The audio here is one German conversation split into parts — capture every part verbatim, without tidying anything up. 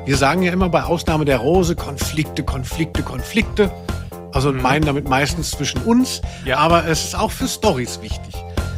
Wir sagen ja immer bei Ausnahme der Rose Konflikte, Konflikte, Konflikte. Also mhm. meinen damit meistens zwischen uns. Ja. Aber es ist auch für Storys wichtig.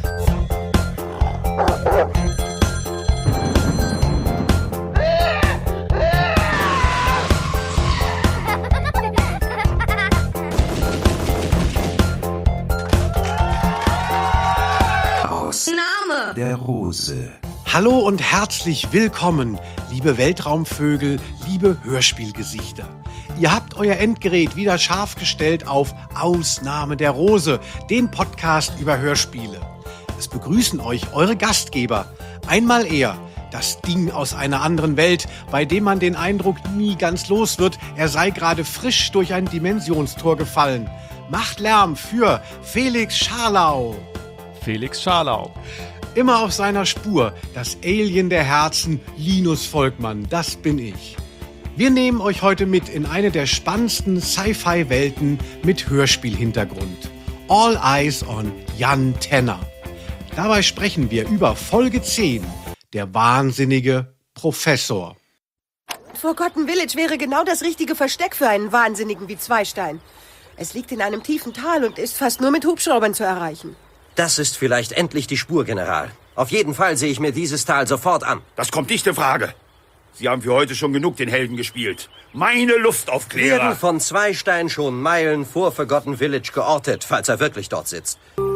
Ausnahme der Rose. Hallo und herzlich willkommen, liebe Weltraumvögel, liebe Hörspielgesichter. Ihr habt euer Endgerät wieder scharf gestellt auf Ausnahme der Rose, den Podcast über Hörspiele. Es begrüßen euch eure Gastgeber. Einmal er, das Ding aus einer anderen Welt, bei dem man den Eindruck nie ganz los wird, er sei gerade frisch durch ein Dimensionstor gefallen. Macht Lärm für Felix Scharlau. Felix Scharlau. Immer auf seiner Spur, das Alien der Herzen, Linus Volkmann, das bin ich. Wir nehmen euch heute mit in eine der spannendsten Sci-Fi-Welten mit Hörspielhintergrund. All Eyes on Jan Tenner. Dabei sprechen wir über Folge zehn, der wahnsinnige Professor. Forgotten Village wäre genau das richtige Versteck für einen Wahnsinnigen wie Zweistein. Es liegt in einem tiefen Tal und ist fast nur mit Hubschraubern zu erreichen. Das ist vielleicht endlich die Spur, General. Auf jeden Fall sehe ich mir dieses Tal sofort an. Das kommt nicht in Frage. Sie haben für heute schon genug den Helden gespielt. Meine Luftaufklärer werden von Zweistein schon Meilen vor Forgotten Village geortet, falls er wirklich dort sitzt.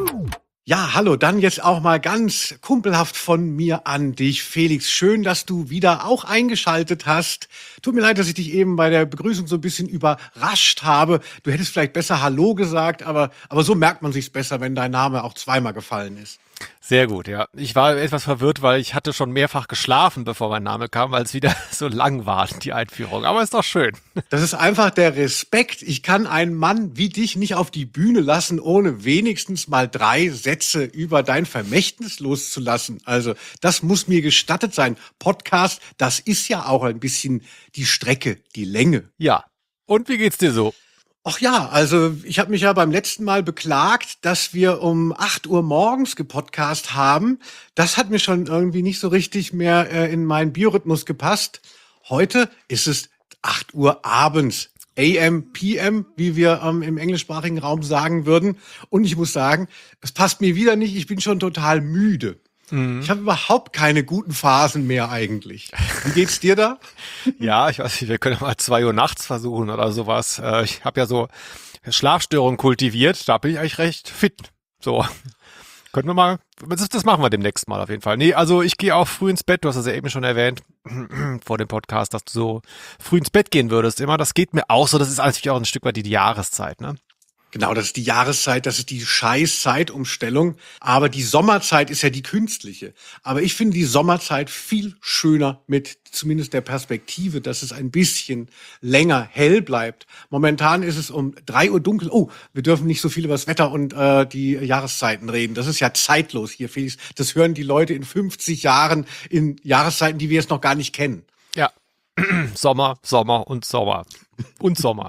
Ja, hallo, dann jetzt auch mal ganz kumpelhaft von mir an dich, Felix. Schön, dass du wieder auch eingeschaltet hast. Tut mir leid, dass ich dich eben bei der Begrüßung so ein bisschen überrascht habe. Du hättest vielleicht besser Hallo gesagt, aber, aber so merkt man sich's besser, wenn dein Name auch zweimal gefallen ist. Sehr gut, ja. Ich war etwas verwirrt, weil ich hatte schon mehrfach geschlafen, bevor mein Name kam, weil es wieder so lang war, die Einführung. Aber ist doch schön. Das ist einfach der Respekt. Ich kann einen Mann wie dich nicht auf die Bühne lassen, ohne wenigstens mal drei Sätze über dein Vermächtnis loszulassen. Also das muss mir gestattet sein. Podcast, das ist ja auch ein bisschen die Strecke, die Länge. Ja. Und wie geht's dir so? Ach ja, also ich habe mich ja beim letzten Mal beklagt, dass wir um acht Uhr morgens gepodcast haben. Das hat mir schon irgendwie nicht so richtig mehr äh, in meinen Biorhythmus gepasst. Heute ist es acht Uhr abends. A M, P M, wie wir ähm, im englischsprachigen Raum sagen würden. Und ich muss sagen, es passt mir wieder nicht. Ich bin schon total müde. Mhm. Ich habe überhaupt keine guten Phasen mehr eigentlich. Wie geht's dir da? Ja, ich weiß nicht, wir können mal zwei Uhr nachts versuchen oder sowas. Ich habe ja so Schlafstörungen kultiviert, da bin ich eigentlich recht fit. So, können wir mal, das machen wir demnächst mal auf jeden Fall. Nee, also ich gehe auch früh ins Bett, du hast das ja eben schon erwähnt vor dem Podcast, dass du so früh ins Bett gehen würdest immer. Das geht mir auch so, das ist natürlich auch ein Stück weit die, die Jahreszeit, ne? Genau, das ist die Jahreszeit, das ist die scheiß Zeitumstellung. Aber die Sommerzeit ist ja die künstliche. Aber ich finde die Sommerzeit viel schöner mit zumindest der Perspektive, dass es ein bisschen länger hell bleibt. Momentan ist es um drei Uhr dunkel. Oh, wir dürfen nicht so viel über das Wetter und äh, die Jahreszeiten reden. Das ist ja zeitlos hier, Felix. Das hören die Leute in fünfzig Jahren in Jahreszeiten, die wir jetzt noch gar nicht kennen. Ja, Sommer, Sommer und Sommer und Sommer.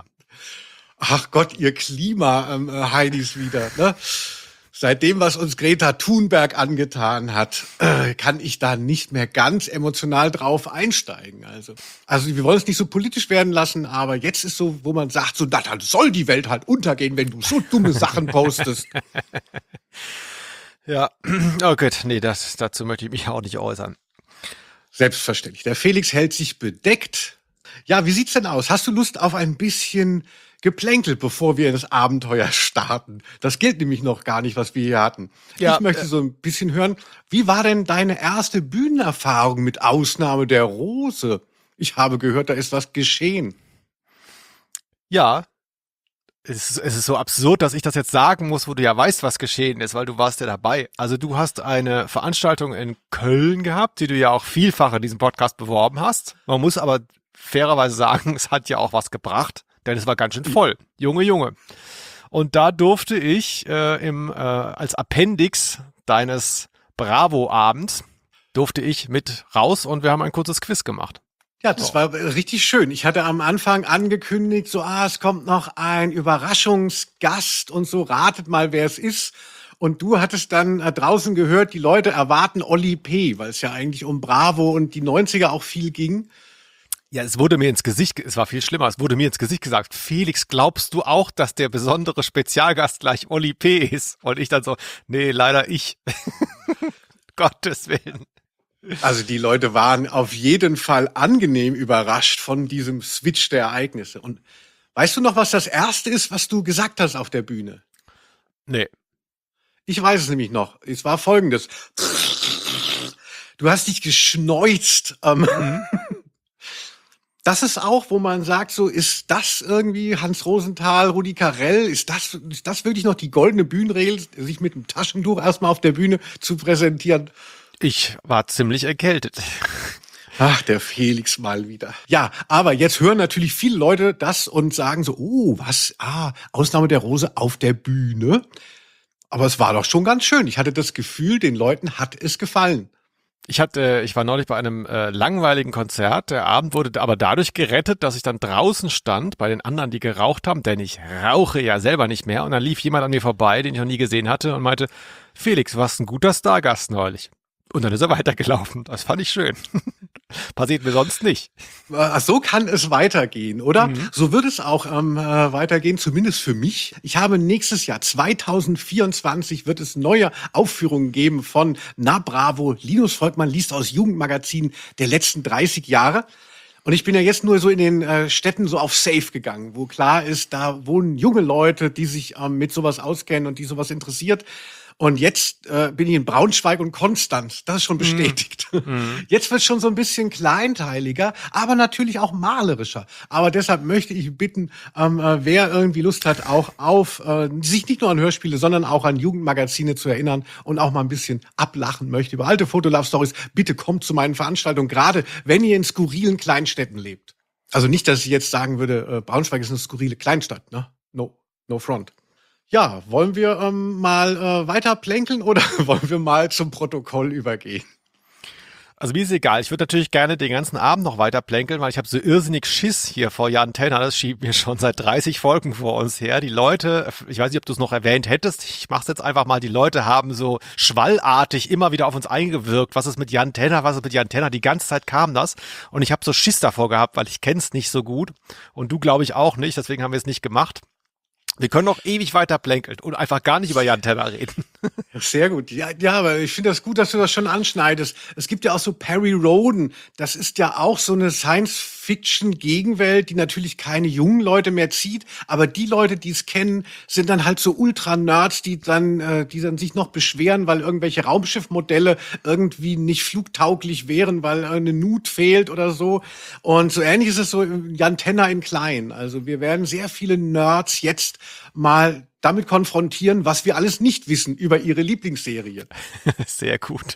Ach Gott, ihr Klima-Heinis wieder, ne? Seit dem, was uns Greta Thunberg angetan hat, äh, kann ich da nicht mehr ganz emotional drauf einsteigen. Also, also wir wollen es nicht so politisch werden lassen, aber jetzt ist so, wo man sagt, so, dann soll die Welt halt untergehen, wenn du so dumme Sachen postest. Ja, oh Gott, nee, das, dazu möchte ich mich auch nicht äußern. Selbstverständlich. Der Felix hält sich bedeckt. Ja, wie sieht's denn aus? Hast du Lust auf ein bisschen Geplänkel, bevor wir ins Abenteuer starten? Das gilt nämlich noch gar nicht, was wir hier hatten. Ja, ich möchte äh, so ein bisschen hören, wie war denn deine erste Bühnenerfahrung mit Ausnahme der Rose? Ich habe gehört, da ist was geschehen. Ja, es ist, es ist so absurd, dass ich das jetzt sagen muss, wo du ja weißt, was geschehen ist, weil du warst ja dabei. Also du hast eine Veranstaltung in Köln gehabt, die du ja auch vielfach in diesem Podcast beworben hast. Man muss aber fairerweise sagen, es hat ja auch was gebracht. Denn es war ganz schön voll. Junge, Junge. Und da durfte ich äh, im äh, als Appendix deines Bravo-Abends durfte ich mit raus und wir haben ein kurzes Quiz gemacht. Ja, das war richtig schön. Ich hatte am Anfang angekündigt, so, ah, es kommt noch ein Überraschungsgast und so, ratet mal, wer es ist. Und du hattest dann äh, draußen gehört, die Leute erwarten Olli P., weil es ja eigentlich um Bravo und die neunziger auch viel ging. Ja, es wurde mir ins Gesicht, es war viel schlimmer, es wurde mir ins Gesicht gesagt, Felix, glaubst du auch, dass der besondere Spezialgast gleich Oli P. ist? Und ich dann so, nee, leider ich. Gottes Willen. Also die Leute waren auf jeden Fall angenehm überrascht von diesem Switch der Ereignisse. Und weißt du noch, was das Erste ist, was du gesagt hast auf der Bühne? Nee. Ich weiß es nämlich noch. Es war Folgendes. Du hast dich geschneuzt. Ähm, das ist auch, wo man sagt, so ist das irgendwie Hans Rosenthal, Rudi Carrell, ist das, ist das wirklich noch die goldene Bühnenregel, sich mit dem Taschentuch erstmal auf der Bühne zu präsentieren? Ich war ziemlich erkältet. Ach, der Felix mal wieder. Ja, aber jetzt hören natürlich viele Leute das und sagen so, oh, was, ah, Ausnahme der Rose auf der Bühne. Aber es war doch schon ganz schön. Ich hatte das Gefühl, den Leuten hat es gefallen. Ich hatte, ich war neulich bei einem äh, langweiligen Konzert. Der Abend wurde aber dadurch gerettet, dass ich dann draußen stand bei den anderen, die geraucht haben, denn ich rauche ja selber nicht mehr. Und dann lief jemand an mir vorbei, den ich noch nie gesehen hatte und meinte, Felix, du warst ein guter Stargast neulich. Und dann ist er weitergelaufen. Das fand ich schön. Passiert mir sonst nicht. Ach, so kann es weitergehen, oder? Mhm. So wird es auch ähm, äh, weitergehen, zumindest für mich. Ich habe nächstes Jahr, zwanzig vierundzwanzig, wird es neue Aufführungen geben von Na Bravo. Linus Volkmann liest aus Jugendmagazinen der letzten dreißig Jahre. Und ich bin ja jetzt nur so in den äh, Städten so auf Safe gegangen, wo klar ist, da wohnen junge Leute, die sich ähm, mit sowas auskennen und die sowas interessiert. Und jetzt äh, bin ich in Braunschweig und Konstanz. Das ist schon bestätigt. Mm. Jetzt wird es schon so ein bisschen kleinteiliger, aber natürlich auch malerischer. Aber deshalb möchte ich bitten, ähm, äh, wer irgendwie Lust hat, auch auf äh, sich nicht nur an Hörspiele, sondern auch an Jugendmagazine zu erinnern und auch mal ein bisschen ablachen möchte über alte Fotolove-Stories, bitte kommt zu meinen Veranstaltungen, gerade wenn ihr in skurrilen Kleinstädten lebt. Also nicht, dass ich jetzt sagen würde, äh, Braunschweig ist eine skurrile Kleinstadt, ne? No, no front. Ja, wollen wir ähm, mal äh, weiter plänkeln oder wollen wir mal zum Protokoll übergehen? Also mir ist egal. Ich würde natürlich gerne den ganzen Abend noch weiter plänkeln, weil ich habe so irrsinnig Schiss hier vor Jan Tenner. Das schiebt mir schon seit dreißig Folgen vor uns her. Die Leute, ich weiß nicht, ob du es noch erwähnt hättest, ich mach's jetzt einfach mal, die Leute haben so schwallartig immer wieder auf uns eingewirkt. Was ist mit Jan Tenner, was ist mit Jan Tenner? Die ganze Zeit kam das und ich habe so Schiss davor gehabt, weil ich kenn's nicht so gut und du glaube ich auch nicht, deswegen haben wir es nicht gemacht. Wir können noch ewig weiter plänkeln und einfach gar nicht über Jan Tenner reden. Sehr gut. Ja, ja, aber ich finde das gut, dass du das schon anschneidest. Es gibt ja auch so Perry Rhodan. Das ist ja auch so eine Science-Fiction-Gegenwelt, die natürlich keine jungen Leute mehr zieht. Aber die Leute, die es kennen, sind dann halt so Ultra-Nerds, die dann, äh, die dann sich noch beschweren, weil irgendwelche Raumschiffmodelle irgendwie nicht flugtauglich wären, weil eine Nut fehlt oder so. Und so ähnlich ist es so Jan Tenner in klein. Also wir werden sehr viele Nerds jetzt mal damit konfrontieren, was wir alles nicht wissen über ihre Lieblingsserie. Sehr gut.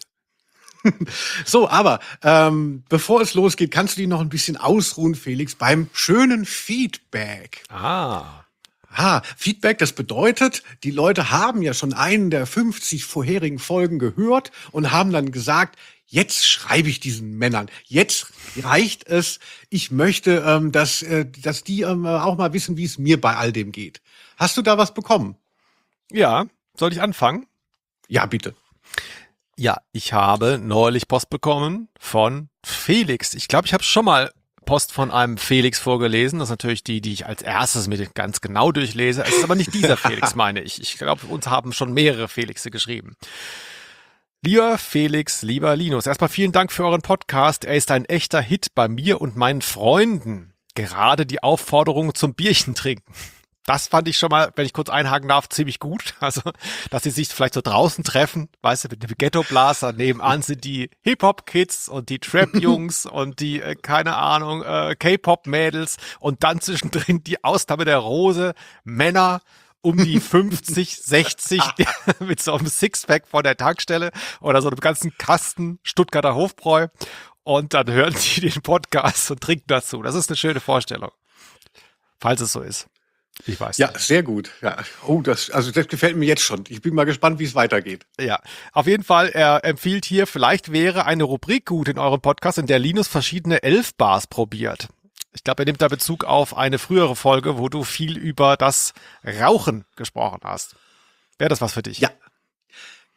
So, aber ähm, bevor es losgeht, kannst du dich noch ein bisschen ausruhen, Felix, beim schönen Feedback. Ah. Ah, Feedback, das bedeutet, die Leute haben ja schon einen der fünfzig vorherigen Folgen gehört und haben dann gesagt, jetzt schreibe ich diesen Männern. Jetzt reicht es. Ich möchte, ähm, dass, äh, dass die ähm, auch mal wissen, wie es mir bei all dem geht. Hast du da was bekommen? Ja, soll ich anfangen? Ja, bitte. Ja, ich habe neulich Post bekommen von Felix. Ich glaube, ich habe schon mal Post von einem Felix vorgelesen. Das ist natürlich die, die ich als erstes mit ganz genau durchlese. Es ist aber nicht dieser Felix, meine ich. Ich glaube, uns haben schon mehrere Felixe geschrieben. Lieber Felix, lieber Linus, erstmal vielen Dank für euren Podcast. Er ist ein echter Hit bei mir und meinen Freunden. Gerade die Aufforderung zum Bierchen trinken. Das fand ich schon mal, wenn ich kurz einhaken darf, ziemlich gut. Also, dass sie sich vielleicht so draußen treffen, weißt du, mit dem Ghetto-Blaster. Nebenan sind die Hip-Hop-Kids und die Trap-Jungs und die, äh, keine Ahnung, äh, K-Pop-Mädels und dann zwischendrin die Ausnahme der Rose, Männer um die fünfzig, sechzig mit so einem Sixpack von der Tankstelle oder so einem ganzen Kasten Stuttgarter Hofbräu und dann hören die den Podcast und trinken dazu. Das ist eine schöne Vorstellung. Falls es so ist. Ich weiß Ja, nicht. sehr gut. Ja. Oh, das, also das gefällt mir jetzt schon. Ich bin mal gespannt, wie es weitergeht. Ja, auf jeden Fall, er empfiehlt hier, vielleicht wäre eine Rubrik gut in eurem Podcast, in der Linus verschiedene Elf-Bars probiert. Ich glaube, er nimmt da Bezug auf eine frühere Folge, wo du viel über das Rauchen gesprochen hast. Wäre das was für dich? Ja.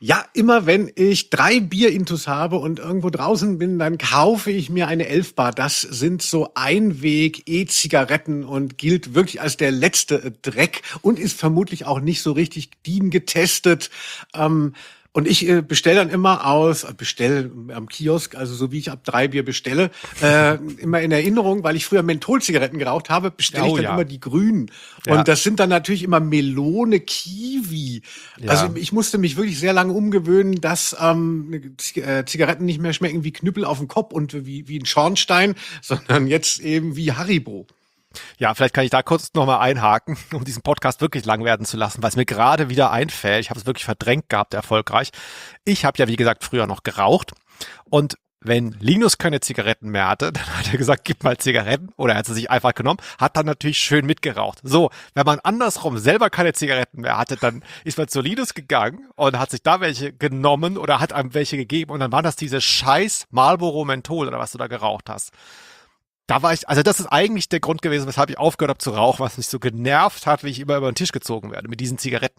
Ja, immer wenn ich drei Bierintus habe und irgendwo draußen bin, dann kaufe ich mir eine Elfbar. Das sind so Einweg-E-Zigaretten und gilt wirklich als der letzte Dreck und ist vermutlich auch nicht so richtig D I N getestet. Ähm, Und ich äh, bestelle dann immer aus, äh, bestelle am Kiosk, also so wie ich ab drei Bier bestelle, äh, immer in Erinnerung, weil ich früher Mentholzigaretten geraucht habe, bestelle ich Oh, dann ja. immer die grünen. Ja. Und das sind dann natürlich immer Melone, Kiwi. Ja. Also ich musste mich wirklich sehr lange umgewöhnen, dass ähm, Z- äh, Zigaretten nicht mehr schmecken wie Knüppel auf dem Kopf und wie, wie ein Schornstein, sondern jetzt eben wie Haribo. Ja, vielleicht kann ich da kurz nochmal einhaken, um diesen Podcast wirklich lang werden zu lassen, weil es mir gerade wieder einfällt. Ich habe es wirklich verdrängt gehabt, erfolgreich. Ich habe ja, wie gesagt, früher noch geraucht. Und wenn Linus keine Zigaretten mehr hatte, dann hat er gesagt, gib mal Zigaretten. Oder er hat sie sich einfach genommen, hat dann natürlich schön mitgeraucht. So, wenn man andersrum selber keine Zigaretten mehr hatte, dann ist man zu Linus gegangen und hat sich da welche genommen oder hat einem welche gegeben. Und dann waren das diese scheiß Marlboro Menthol oder was du da geraucht hast. Da war ich, also das ist eigentlich der Grund gewesen, weshalb ich aufgehört habe zu rauchen, was mich so genervt hat, wie ich immer über den Tisch gezogen werde mit diesen Zigaretten.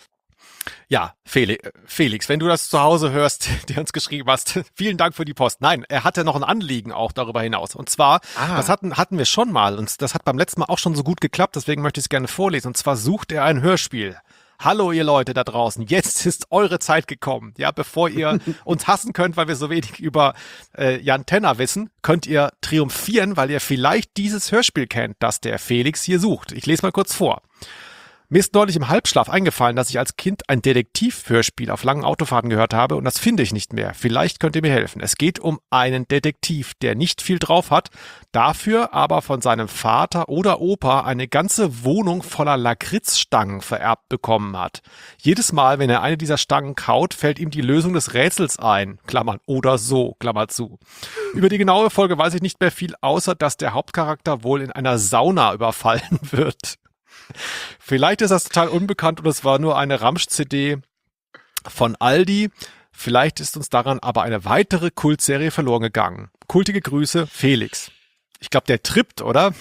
Ja, Felix, Felix, wenn du das zu Hause hörst, der uns geschrieben hast, vielen Dank für die Post. Nein, er hatte noch ein Anliegen auch darüber hinaus. Und zwar, Ah. das hatten, hatten wir schon mal und das hat beim letzten Mal auch schon so gut geklappt, deswegen möchte ich es gerne vorlesen. Und zwar sucht er ein Hörspiel. Hallo ihr Leute da draußen, jetzt ist eure Zeit gekommen. Ja, bevor ihr uns hassen könnt, weil wir so wenig über äh, Jan Tenner wissen, könnt ihr triumphieren, weil ihr vielleicht dieses Hörspiel kennt, das der Felix hier sucht. Ich lese mal kurz vor. Mir ist neulich im Halbschlaf eingefallen, dass ich als Kind ein Detektiv-Hörspiel auf langen Autofahrten gehört habe und das finde ich nicht mehr. Vielleicht könnt ihr mir helfen. Es geht um einen Detektiv, der nicht viel drauf hat, dafür aber von seinem Vater oder Opa eine ganze Wohnung voller Lakritzstangen vererbt bekommen hat. Jedes Mal, wenn er eine dieser Stangen kaut, fällt ihm die Lösung des Rätsels ein. Klammern oder so, Klammer zu. Über die genaue Folge weiß ich nicht mehr viel, außer dass der Hauptcharakter wohl in einer Sauna überfallen wird. Vielleicht ist das total unbekannt und es war nur eine Ramsch-C D von Aldi. Vielleicht ist uns daran aber eine weitere Kultserie verloren gegangen. Kultige Grüße, Felix. Ich glaube, der trippt, oder?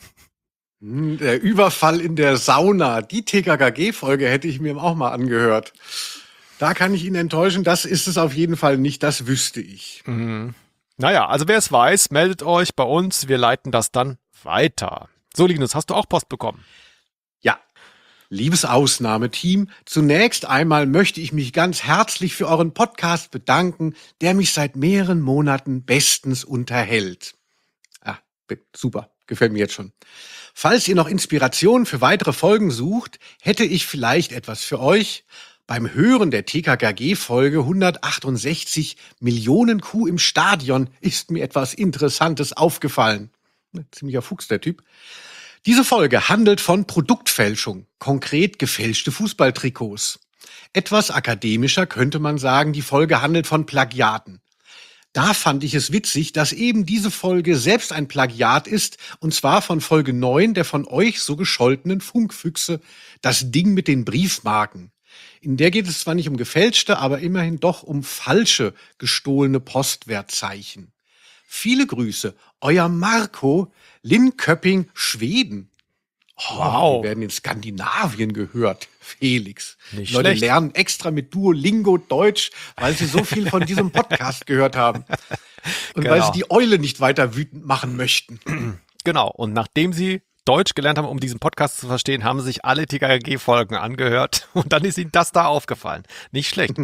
Hm, Der Überfall in der Sauna, die T K K G-Folge hätte ich mir auch mal angehört. Da kann ich ihn enttäuschen, das ist es auf jeden Fall nicht, das wüsste ich. Mhm. Naja, also wer es weiß, meldet euch bei uns. Wir leiten das dann weiter. So, Linus, hast du auch Post bekommen? Ja, liebes Ausnahmeteam, zunächst einmal möchte ich mich ganz herzlich für euren Podcast bedanken, der mich seit mehreren Monaten bestens unterhält. Ah, be- super, gefällt mir jetzt schon. Falls ihr noch Inspirationen für weitere Folgen sucht, hätte ich vielleicht etwas für euch. Beim Hören der T K K G-Folge hundertachtundsechzig Millionen Kuh im Stadion ist mir etwas Interessantes aufgefallen. Ziemlicher Fuchs, der Typ. Diese Folge handelt von Produktfälschung, konkret gefälschte Fußballtrikots. Etwas akademischer könnte man sagen, die Folge handelt von Plagiaten. Da fand ich es witzig, dass eben diese Folge selbst ein Plagiat ist, und zwar von Folge neun der von euch so gescholtenen Funkfüchse, das Ding mit den Briefmarken. In der geht es zwar nicht um gefälschte, aber immerhin doch um falsche, gestohlene Postwertzeichen. Viele Grüße, euer Marco, Linköping, Schweden. Oh, Wow. Wir werden in Skandinavien gehört, Felix. Nicht Die Leute schlecht. lernen extra mit Duolingo Deutsch, weil sie so viel von diesem Podcast gehört haben. Und weil Genau. sie die Eule nicht weiter wütend machen möchten. Genau, und nachdem sie Deutsch gelernt haben, um diesen Podcast zu verstehen, haben sie sich alle T K K G-Folgen angehört und dann ist ihnen das da aufgefallen. Nicht schlecht.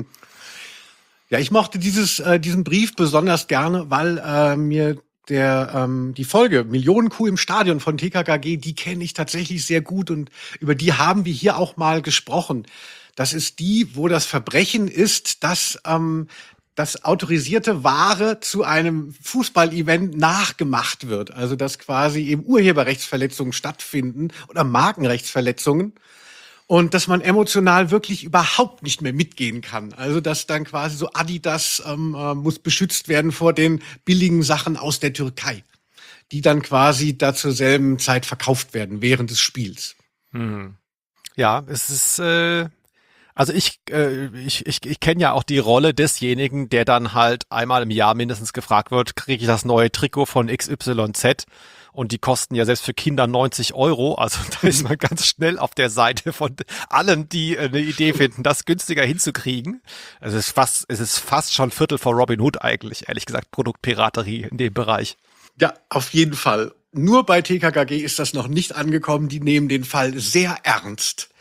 Ja, ich mochte dieses, äh, diesen Brief besonders gerne, weil äh, mir der ähm, die Folge Millionen Kuh im Stadion von T K K G, die kenne ich tatsächlich sehr gut und über die haben wir hier auch mal gesprochen. Das ist die, wo das Verbrechen ist, dass ähm, das autorisierte Ware zu einem Fußballevent nachgemacht wird. Also dass quasi eben Urheberrechtsverletzungen stattfinden oder Markenrechtsverletzungen. Und dass man emotional wirklich überhaupt nicht mehr mitgehen kann. Also dass dann quasi so Adidas ähm, äh, muss beschützt werden vor den billigen Sachen aus der Türkei, die dann quasi da zur selben Zeit verkauft werden während des Spiels. Hm. Ja, es ist, äh, also ich, äh, ich, ich, ich kenne ja auch die Rolle desjenigen, der dann halt einmal im Jahr mindestens gefragt wird, kriege ich das neue Trikot von X Y Z? Und die kosten ja selbst für Kinder neunzig Euro. Also da ist man ganz schnell auf der Seite von allen, die eine Idee finden, das günstiger hinzukriegen. Es ist fast, es ist fast schon Viertel vor Robin Hood eigentlich, ehrlich gesagt, Produktpiraterie in dem Bereich. Ja, auf jeden Fall. Nur bei T K K G ist das noch nicht angekommen. Die nehmen den Fall sehr ernst.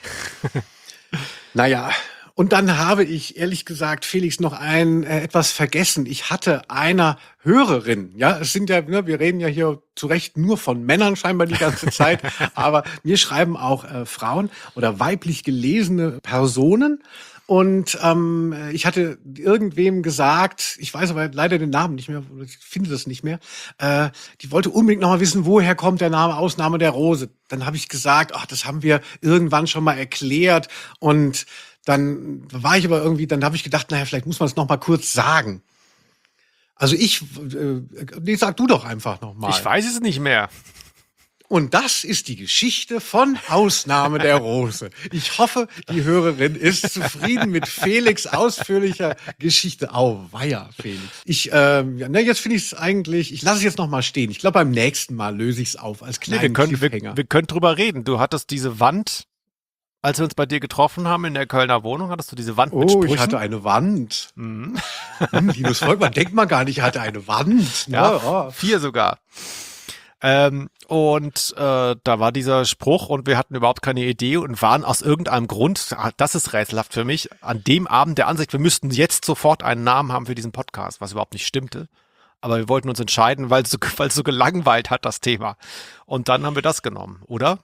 Naja, und dann habe ich, ehrlich gesagt, Felix, noch ein äh, etwas vergessen. Ich hatte einer Hörerin, ja, es sind ja, ne, wir reden ja hier zu Recht nur von Männern scheinbar die ganze Zeit, aber mir schreiben auch äh, Frauen oder weiblich gelesene Personen. Und ähm, ich hatte irgendwem gesagt, ich weiß aber leider den Namen nicht mehr, ich finde das nicht mehr, äh, die wollte unbedingt noch mal wissen, woher kommt der Name Ausnahme der Rose. Dann habe ich gesagt, ach, das haben wir irgendwann schon mal erklärt. Und dann war ich aber irgendwie, dann habe ich gedacht, naja, vielleicht muss man es noch mal kurz sagen. Also ich, äh, nee, sag du doch einfach noch mal. Ich weiß es nicht mehr. Und das ist die Geschichte von Ausnahme der Rose. Ich hoffe, die Hörerin ist zufrieden mit Felix' ausführlicher Geschichte. Auweia, Felix. Ich, ähm, ja, ne, jetzt finde ich es eigentlich, ich lasse es jetzt noch mal stehen. Ich glaube, beim nächsten Mal löse ich es auf als kleinen Nee, wir können, wir, Cliffhanger. wir können drüber reden. Du hattest diese Wand, als wir uns bei dir getroffen haben in der Kölner Wohnung, hattest du diese Wand mit Oh, Sprüchen. ich hatte eine Wand. Mhm. Hm, Linus Volkmann, denkt man gar nicht, ich hatte eine Wand. Ja, Ja, vier sogar. Ähm, und äh, da war dieser Spruch und wir hatten überhaupt keine Idee und waren aus irgendeinem Grund, das ist rätselhaft für mich, an dem Abend der Ansicht, wir müssten jetzt sofort einen Namen haben für diesen Podcast, was überhaupt nicht stimmte. Aber wir wollten uns entscheiden, weil es so, weil es so gelangweilt hat, das Thema. Und dann haben wir das genommen, oder?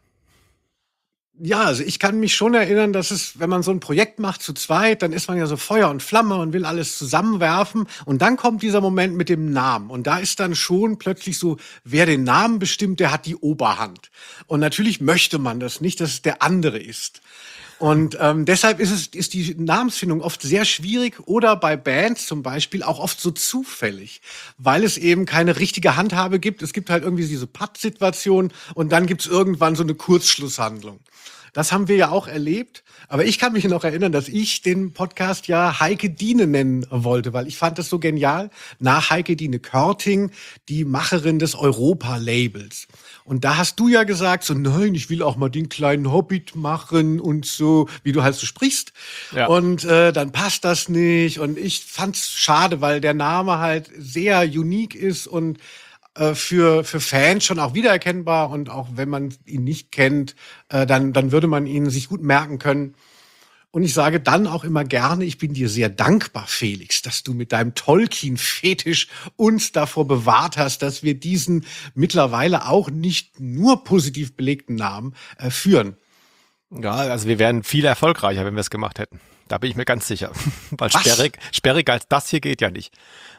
Ja, also ich kann mich schon erinnern, dass es, wenn man so ein Projekt macht zu zweit, dann ist man ja so Feuer und Flamme und will alles zusammenwerfen. Und dann kommt dieser Moment mit dem Namen. Und da ist dann schon plötzlich so, wer den Namen bestimmt, der hat die Oberhand. Und natürlich möchte man das nicht, dass es der andere ist. Und ähm, deshalb ist es ist die Namensfindung oft sehr schwierig oder bei Bands zum Beispiel auch oft so zufällig, weil es eben keine richtige Handhabe gibt. Es gibt halt irgendwie diese Patt-Situation und dann gibt's irgendwann so eine Kurzschlusshandlung. Das haben wir ja auch erlebt. Aber ich kann mich noch erinnern, dass ich den Podcast ja Heike Diene nennen wollte, weil ich fand das so genial. Nach Heike Diene Körting, die Macherin des Europa-Labels. Und da hast du ja gesagt, so nein, ich will auch mal den kleinen Hobbit machen und so, wie du halt so sprichst. Ja. Und äh, dann passt das nicht. Und ich fand's schade, weil der Name halt sehr unique ist und äh, für für Fans schon auch wiedererkennbar. Und auch wenn man ihn nicht kennt, äh, dann dann würde man ihn sich gut merken können. Und ich sage dann auch immer gerne, ich bin dir sehr dankbar, Felix, dass du mit deinem Tolkien-Fetisch uns davor bewahrt hast, dass wir diesen mittlerweile auch nicht nur positiv belegten Namen äh, führen. Ja, also wir wären viel erfolgreicher, wenn wir es gemacht hätten. Da bin ich mir ganz sicher. Weil Was? sperrig, sperrig als das hier geht ja nicht.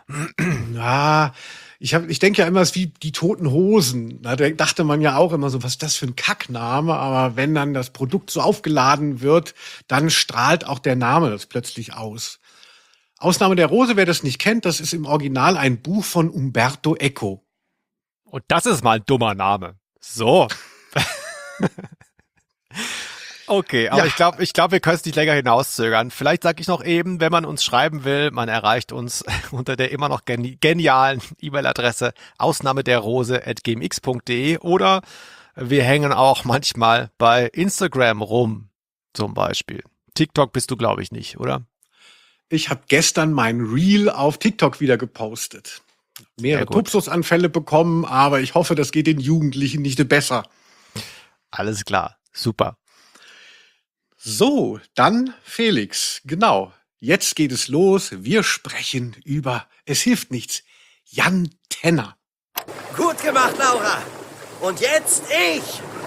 Ja, ich hab, ich denke ja immer, es ist wie die Toten Hosen. Da dachte man ja auch immer so, was ist das für ein Kackname? Aber wenn dann das Produkt so aufgeladen wird, dann strahlt auch der Name das plötzlich aus. Ausnahme der Rose, wer das nicht kennt, das ist im Original ein Buch von Umberto Eco. Und das ist mal ein dummer Name. So. Okay, aber Ja. ich glaube, ich glaube, wir können es nicht länger hinauszögern. Vielleicht sage ich noch eben, wenn man uns schreiben will, man erreicht uns unter der immer noch geni- genialen E-Mail-Adresse ausnahmederrose at gmx punkt de oder wir hängen auch manchmal bei Instagram rum, zum Beispiel. TikTok bist du, glaube ich, nicht, oder? Ich habe gestern mein Reel auf TikTok wieder gepostet. Mehrere Sehr gut. Tupsusanfälle bekommen, aber ich hoffe, das geht den Jugendlichen nicht besser. Alles klar, super. So, dann Felix. Genau. Jetzt geht es los. Wir sprechen über Es hilft nichts. Jan Tenner. Gut gemacht, Laura. Und jetzt ich.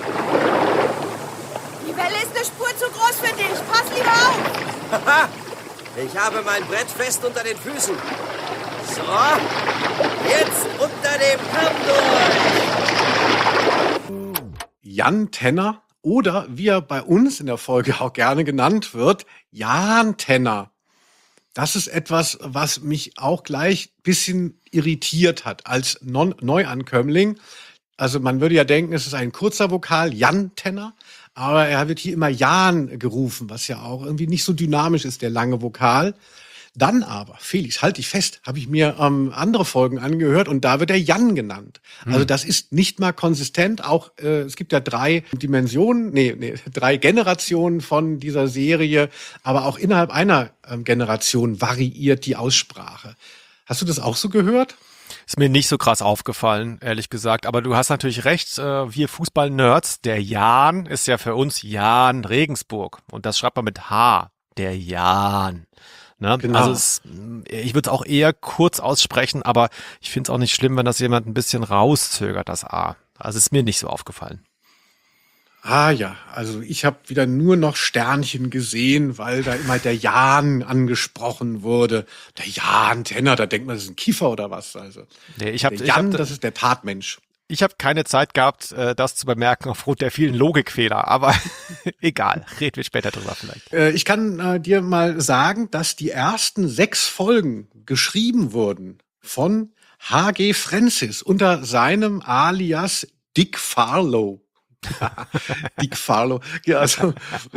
Die Welle ist eine Spur zu groß für dich. Pass lieber auf. Haha. Ich habe mein Brett fest unter den Füßen. So. Jetzt unter dem Kamm durch. Jan Tenner oder wie er bei uns in der Folge auch gerne genannt wird, Jan Tenner. Das ist etwas, was mich auch gleich ein bisschen irritiert hat als Non- Neuankömmling. Also man würde ja denken, es ist ein kurzer Vokal, Jan Tenner, aber er wird hier immer Jan gerufen, was ja auch irgendwie nicht so dynamisch ist, der lange Vokal. Dann aber, Felix, halt dich fest, habe ich mir ähm, andere Folgen angehört und da wird der Jan genannt. Hm. Also das ist nicht mal konsistent. Auch äh, es gibt ja drei Dimensionen, nee, nee, drei Generationen von dieser Serie, aber auch innerhalb einer ähm, Generation variiert die Aussprache. Hast du das auch so gehört? Ist mir nicht so krass aufgefallen, ehrlich gesagt. Aber du hast natürlich recht, äh, wir Fußball-Nerds, der Jan ist ja für uns Jan Regensburg. Und das schreibt man mit H, der Jan. Ne? Genau. Also es, ich würde es auch eher kurz aussprechen, aber ich finde es auch nicht schlimm, wenn das jemand ein bisschen rauszögert, das A. Also ist mir nicht so aufgefallen. Ah ja, also ich habe wieder nur noch Sternchen gesehen, weil da immer der Jan angesprochen wurde. Der Jan Tenner, da denkt man, das ist ein Kiefer oder was. Also Nee, ich hab, der ich Jan, hab, das ist der Tatmensch. Ich habe keine Zeit gehabt, das zu bemerken aufgrund der vielen Logikfehler, aber egal, reden wir später drüber vielleicht. Äh, ich kann äh, dir mal sagen, dass die ersten sechs Folgen geschrieben wurden von H G Francis unter seinem Alias Dick Farlow. Dick Farlow. Ja, also,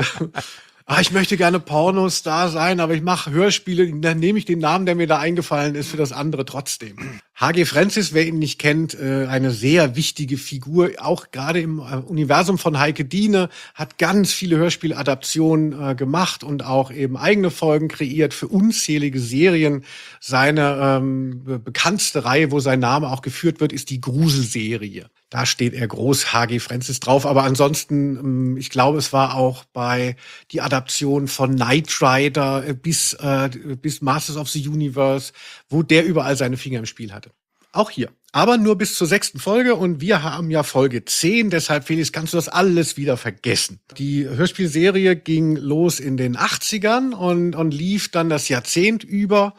ah, ich möchte gerne Pornostar sein, aber ich mache Hörspiele, dann nehme ich den Namen, der mir da eingefallen ist, für das andere trotzdem. H G Francis, wer ihn nicht kennt, eine sehr wichtige Figur, auch gerade im Universum von Heike Diene, hat ganz viele Hörspieladaptionen gemacht und auch eben eigene Folgen kreiert für unzählige Serien. Seine ähm, bekannteste Reihe, wo sein Name auch geführt wird, ist die Gruselserie. Da steht er groß H G Francis drauf, aber ansonsten, ich glaube, es war auch bei die Adaption von Knight Rider bis, äh, bis Masters of the Universe, wo der überall seine Finger im Spiel hatte. Auch hier. Aber nur bis zur sechsten Folge und wir haben ja Folge zehn, deshalb, Felix, kannst du das alles wieder vergessen. Die Hörspielserie ging los in den achtzigern und, und lief dann das Jahrzehnt über.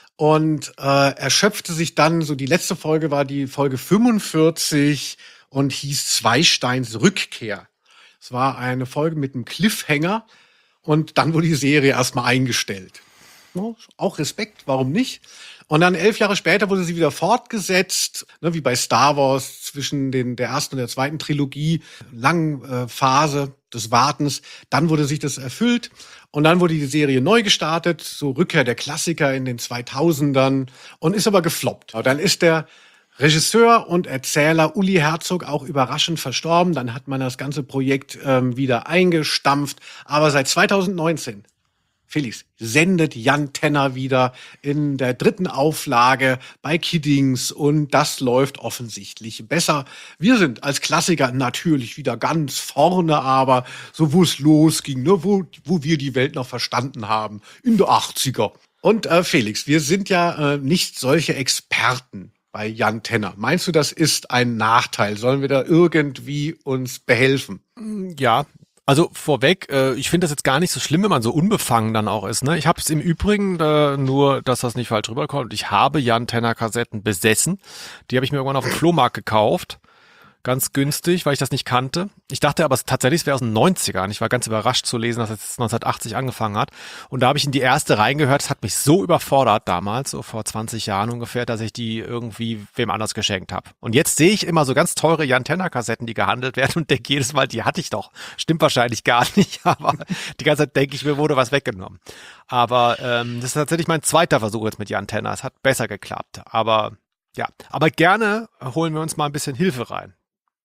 Und äh, erschöpfte sich dann, so die letzte Folge war die Folge fünfundvierzig und hieß Zweisteins Rückkehr. Es war eine Folge mit einem Cliffhanger und dann wurde die Serie erstmal eingestellt. Ja, auch Respekt, warum nicht? Und dann elf Jahre später wurde sie wieder fortgesetzt, ne, wie bei Star Wars zwischen den, der ersten und der zweiten Trilogie, langen äh, Phase des Wartens. Dann wurde sich das erfüllt und dann wurde die Serie neu gestartet, so Rückkehr der Klassiker in den zweitausendern und ist aber gefloppt. Dann ist der Regisseur und Erzähler Uli Herzog auch überraschend verstorben. Dann hat man das ganze Projekt ähm, wieder eingestampft. Aber seit zweitausendneunzehn, Felix, sendet Jan Tenner wieder in der dritten Auflage bei Kiddings und das läuft offensichtlich besser. Wir sind als Klassiker natürlich wieder ganz vorne, aber so wo es losging, ne, wo, wo wir die Welt noch verstanden haben, in der achtziger. Und äh, Felix, wir sind ja äh, nicht solche Experten bei Jan Tenner. Meinst du, das ist ein Nachteil? Sollen wir da irgendwie uns behelfen? Ja. Also vorweg, äh, ich finde das jetzt gar nicht so schlimm, wenn man so unbefangen dann auch ist. Ne? Ich habe es im Übrigen, äh, nur dass das nicht falsch rüberkommt, ich habe Jan Tenner Kassetten besessen. Die habe ich mir irgendwann auf dem Flohmarkt gekauft. Ganz günstig, weil ich das nicht kannte. Ich dachte aber tatsächlich, es wäre aus den neunzigern. Ich war ganz überrascht zu lesen, dass es neunzehnhundertachtzig angefangen hat. Und da habe ich in die erste reingehört. Es hat mich so überfordert damals, so vor zwanzig Jahren ungefähr, dass ich die irgendwie wem anders geschenkt habe. Und jetzt sehe ich immer so ganz teure Jan Tenner Kassetten, die gehandelt werden und denke jedes Mal, die hatte ich doch. Stimmt wahrscheinlich gar nicht, aber die ganze Zeit denke ich, mir wurde was weggenommen. Aber ähm, das ist tatsächlich mein zweiter Versuch jetzt mit Jan Tenner. Es hat besser geklappt. Aber ja, aber gerne holen wir uns mal ein bisschen Hilfe rein.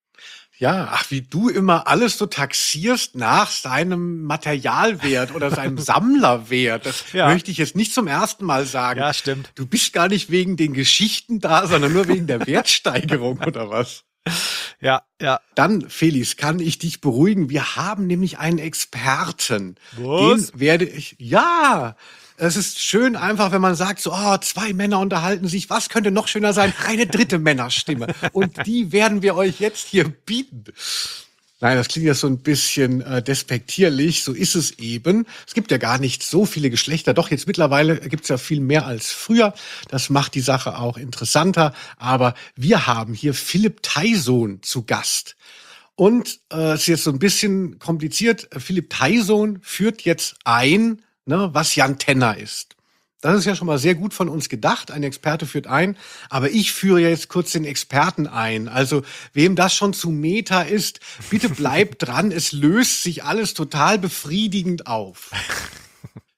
Ja, ach, wie du immer alles so taxierst nach seinem Materialwert oder seinem Sammlerwert. Das ja. möchte ich jetzt nicht zum ersten Mal sagen. Ja, stimmt. Du bist gar nicht wegen den Geschichten da, sondern nur wegen der Wertsteigerung oder was? Ja, ja. Dann, Felix, kann ich dich beruhigen. Wir haben nämlich einen Experten. Was? Den werde ich, ja. Es ist schön einfach, wenn man sagt, so, oh, zwei Männer unterhalten sich. Was könnte noch schöner sein? Eine dritte Männerstimme. Und die werden wir euch jetzt hier bieten. Nein, das klingt jetzt so ein bisschen äh, despektierlich. So ist es eben. Es gibt ja gar nicht so viele Geschlechter. Doch, jetzt mittlerweile gibt es ja viel mehr als früher. Das macht die Sache auch interessanter. Aber wir haben hier Philipp Taizon zu Gast. Und äh, es ist jetzt so ein bisschen kompliziert. Philipp Taizon führt jetzt ein, ne, was Jan Tenner ist. Das ist ja schon mal sehr gut von uns gedacht. Ein Experte führt ein. Aber ich führe jetzt kurz den Experten ein. Also wem das schon zu Meta ist, bitte bleibt dran. Es löst sich alles total befriedigend auf.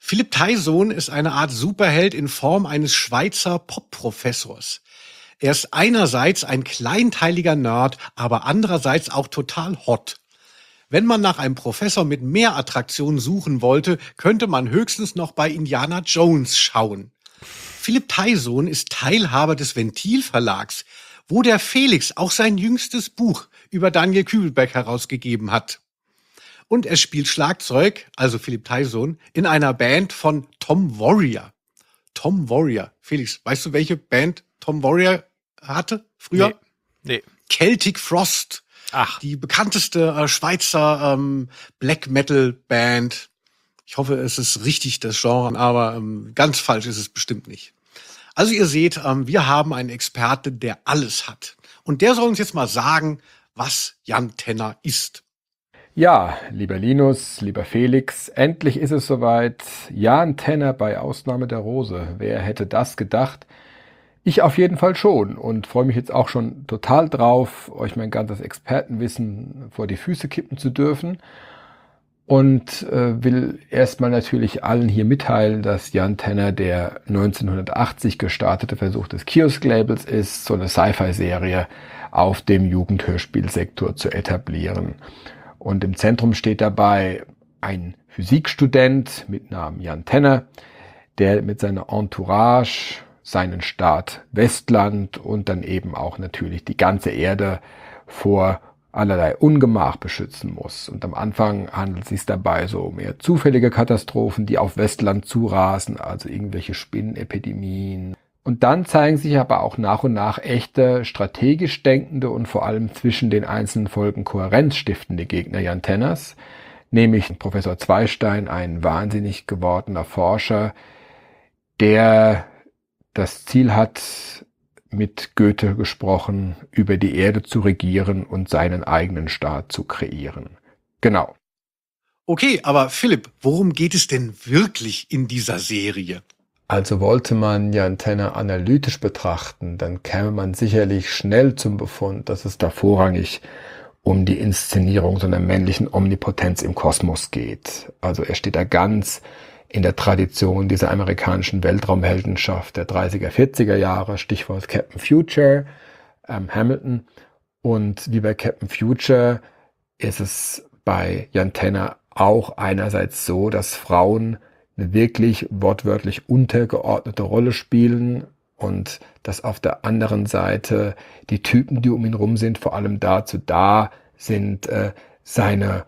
Philipp Taizon ist eine Art Superheld in Form eines Schweizer Pop-Professors. Er ist einerseits ein kleinteiliger Nerd, aber andererseits auch total hot. Wenn man nach einem Professor mit mehr Attraktionen suchen wollte, könnte man höchstens noch bei Indiana Jones schauen. Philipp Taizon ist Teilhaber des Ventil Verlags, wo der Felix auch sein jüngstes Buch über Daniel Kübelberg herausgegeben hat. Und er spielt Schlagzeug, also Philipp Taizon, in einer Band von Tom Warrior. Tom Warrior. Felix, weißt du, welche Band Tom Warrior hatte früher? Nee. nee. Celtic Frost. Ach. Die bekannteste äh, Schweizer ähm, Black Metal Band. Ich hoffe, es ist richtig, das Genre, aber ähm, ganz falsch ist es bestimmt nicht. Also ihr seht, ähm, wir haben einen Experte, der alles hat. Und der soll uns jetzt mal sagen, was Jan Tenner ist. Ja, lieber Linus, lieber Felix, endlich ist es soweit. Jan Tenner bei Ausnahme der Rose. Wer hätte das gedacht? Ich auf jeden Fall schon und freue mich jetzt auch schon total drauf, euch mein ganzes Expertenwissen vor die Füße kippen zu dürfen. Und äh, will erstmal natürlich allen hier mitteilen, dass Jan Tenner der neunzehnhundertachtzig gestartete Versuch des Kiosk-Labels ist, so eine Sci-Fi-Serie auf dem Jugendhörspielsektor zu etablieren. Und im Zentrum steht dabei ein Physikstudent mit Namen Jan Tenner, der mit seiner Entourage seinen Staat Westland und dann eben auch natürlich die ganze Erde vor allerlei Ungemach beschützen muss. Und am Anfang handelt es sich dabei so um eher zufällige Katastrophen, die auf Westland zurasen, also irgendwelche Spinnenepidemien. Und dann zeigen sich aber auch nach und nach echte, strategisch denkende und vor allem zwischen den einzelnen Folgen Kohärenz stiftende Gegner Jan Tenners, nämlich Professor Zweistein, ein wahnsinnig gewordener Forscher, der das Ziel hat, mit Goethe gesprochen, über die Erde zu regieren und seinen eigenen Staat zu kreieren. Genau. Okay, aber Philipp, worum geht es denn wirklich in dieser Serie? Also wollte man Jan Tenner analytisch betrachten, dann käme man sicherlich schnell zum Befund, dass es da vorrangig um die Inszenierung so einer männlichen Omnipotenz im Kosmos geht. Also er steht da ganz in der Tradition dieser amerikanischen Weltraumheldenschaft der dreißiger, vierziger Jahre, Stichwort Captain Future, ähm, Hamilton. Und wie bei Captain Future ist es bei Jan Tenner auch einerseits so, dass Frauen eine wirklich wortwörtlich untergeordnete Rolle spielen und dass auf der anderen Seite die Typen, die um ihn rum sind, vor allem dazu da sind, äh, seine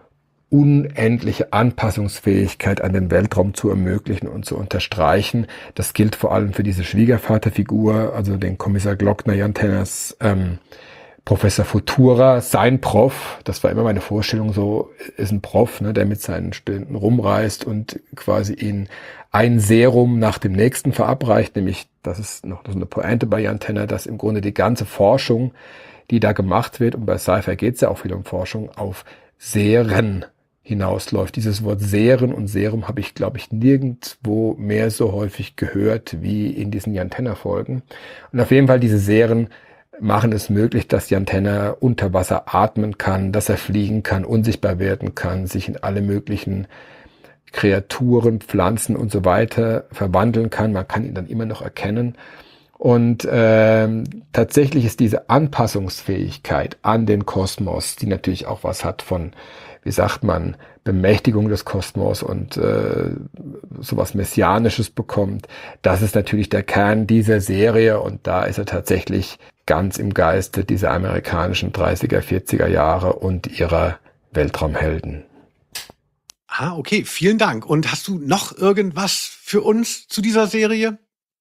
unendliche Anpassungsfähigkeit an den Weltraum zu ermöglichen und zu unterstreichen. Das gilt vor allem für diese Schwiegervaterfigur, also den Kommissar Glockner, Jan Tenners ähm, Professor Futura, sein Prof, das war immer meine Vorstellung, so ist ein Prof, ne, der mit seinen Studenten rumreist und quasi ihnen ein Serum nach dem nächsten verabreicht, nämlich, das ist noch so eine Pointe bei Jan Tenner, dass im Grunde die ganze Forschung, die da gemacht wird, und bei Sci-Fi geht es ja auch viel um Forschung, auf Seren hinausläuft. Dieses Wort Seren und Serum habe ich, glaube ich, nirgendwo mehr so häufig gehört wie in diesen Jan Tenner Folgen. Und auf jeden Fall diese Seren machen es möglich, dass Jan Tenner unter Wasser atmen kann, dass er fliegen kann, unsichtbar werden kann, sich in alle möglichen Kreaturen, Pflanzen und so weiter verwandeln kann. Man kann ihn dann immer noch erkennen. Und ähm, tatsächlich ist diese Anpassungsfähigkeit an den Kosmos, die natürlich auch was hat von, wie sagt man, Bemächtigung des Kosmos und äh, sowas Messianisches bekommt, das ist natürlich der Kern dieser Serie, und da ist er tatsächlich ganz im Geiste dieser amerikanischen dreißiger, vierziger Jahre und ihrer Weltraumhelden. Ah, okay, vielen Dank. Und hast du noch irgendwas für uns zu dieser Serie?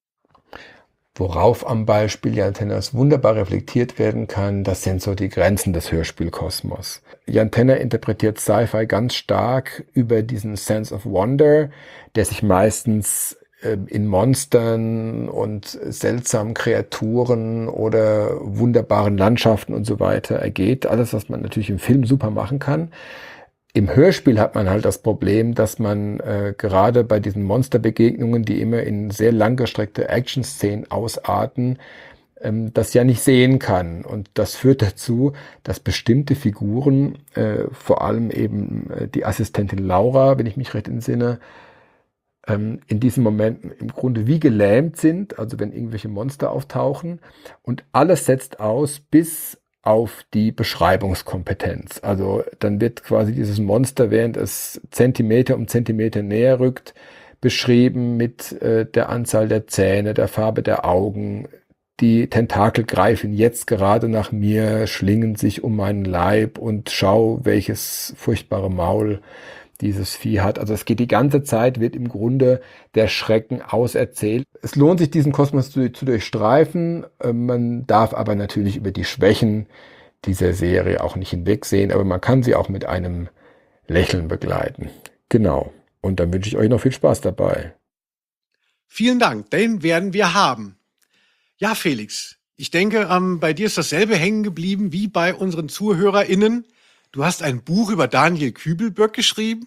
Worauf am Beispiel Jan Tenners wunderbar reflektiert werden kann, das sind so die Grenzen des Hörspielkosmos. Jan Tenner interpretiert Sci-Fi ganz stark über diesen Sense of Wonder, der sich meistens äh, in Monstern und seltsamen Kreaturen oder wunderbaren Landschaften und so weiter ergeht. Alles, was man natürlich im Film super machen kann. Im Hörspiel hat man halt das Problem, dass man äh, gerade bei diesen Monsterbegegnungen, die immer in sehr langgestreckte Action-Szenen ausarten, ähm, das ja nicht sehen kann. Und das führt dazu, dass bestimmte Figuren, äh, vor allem eben äh, die Assistentin Laura, wenn ich mich recht entsinne, ähm, in diesen Momenten im Grunde wie gelähmt sind, also wenn irgendwelche Monster auftauchen. Und alles setzt aus bis auf die Beschreibungskompetenz. Also dann wird quasi dieses Monster, während es Zentimeter um Zentimeter näher rückt, beschrieben mit äh, der Anzahl der Zähne, der Farbe der Augen. Die Tentakel greifen jetzt gerade nach mir, schlingen sich um meinen Leib und schau, welches furchtbare Maul dieses Vieh hat. Also es geht die ganze Zeit, wird im Grunde der Schrecken auserzählt. Es lohnt sich, diesen Kosmos zu, zu durchstreifen. Man darf aber natürlich über die Schwächen dieser Serie auch nicht hinwegsehen, aber man kann sie auch mit einem Lächeln begleiten. Genau. Und dann wünsche ich euch noch viel Spaß dabei. Vielen Dank, den werden wir haben. Ja, Felix, ich denke, ähm, bei dir ist dasselbe hängen geblieben wie bei unseren ZuhörerInnen. Du hast ein Buch über Daniel Kübelböck geschrieben?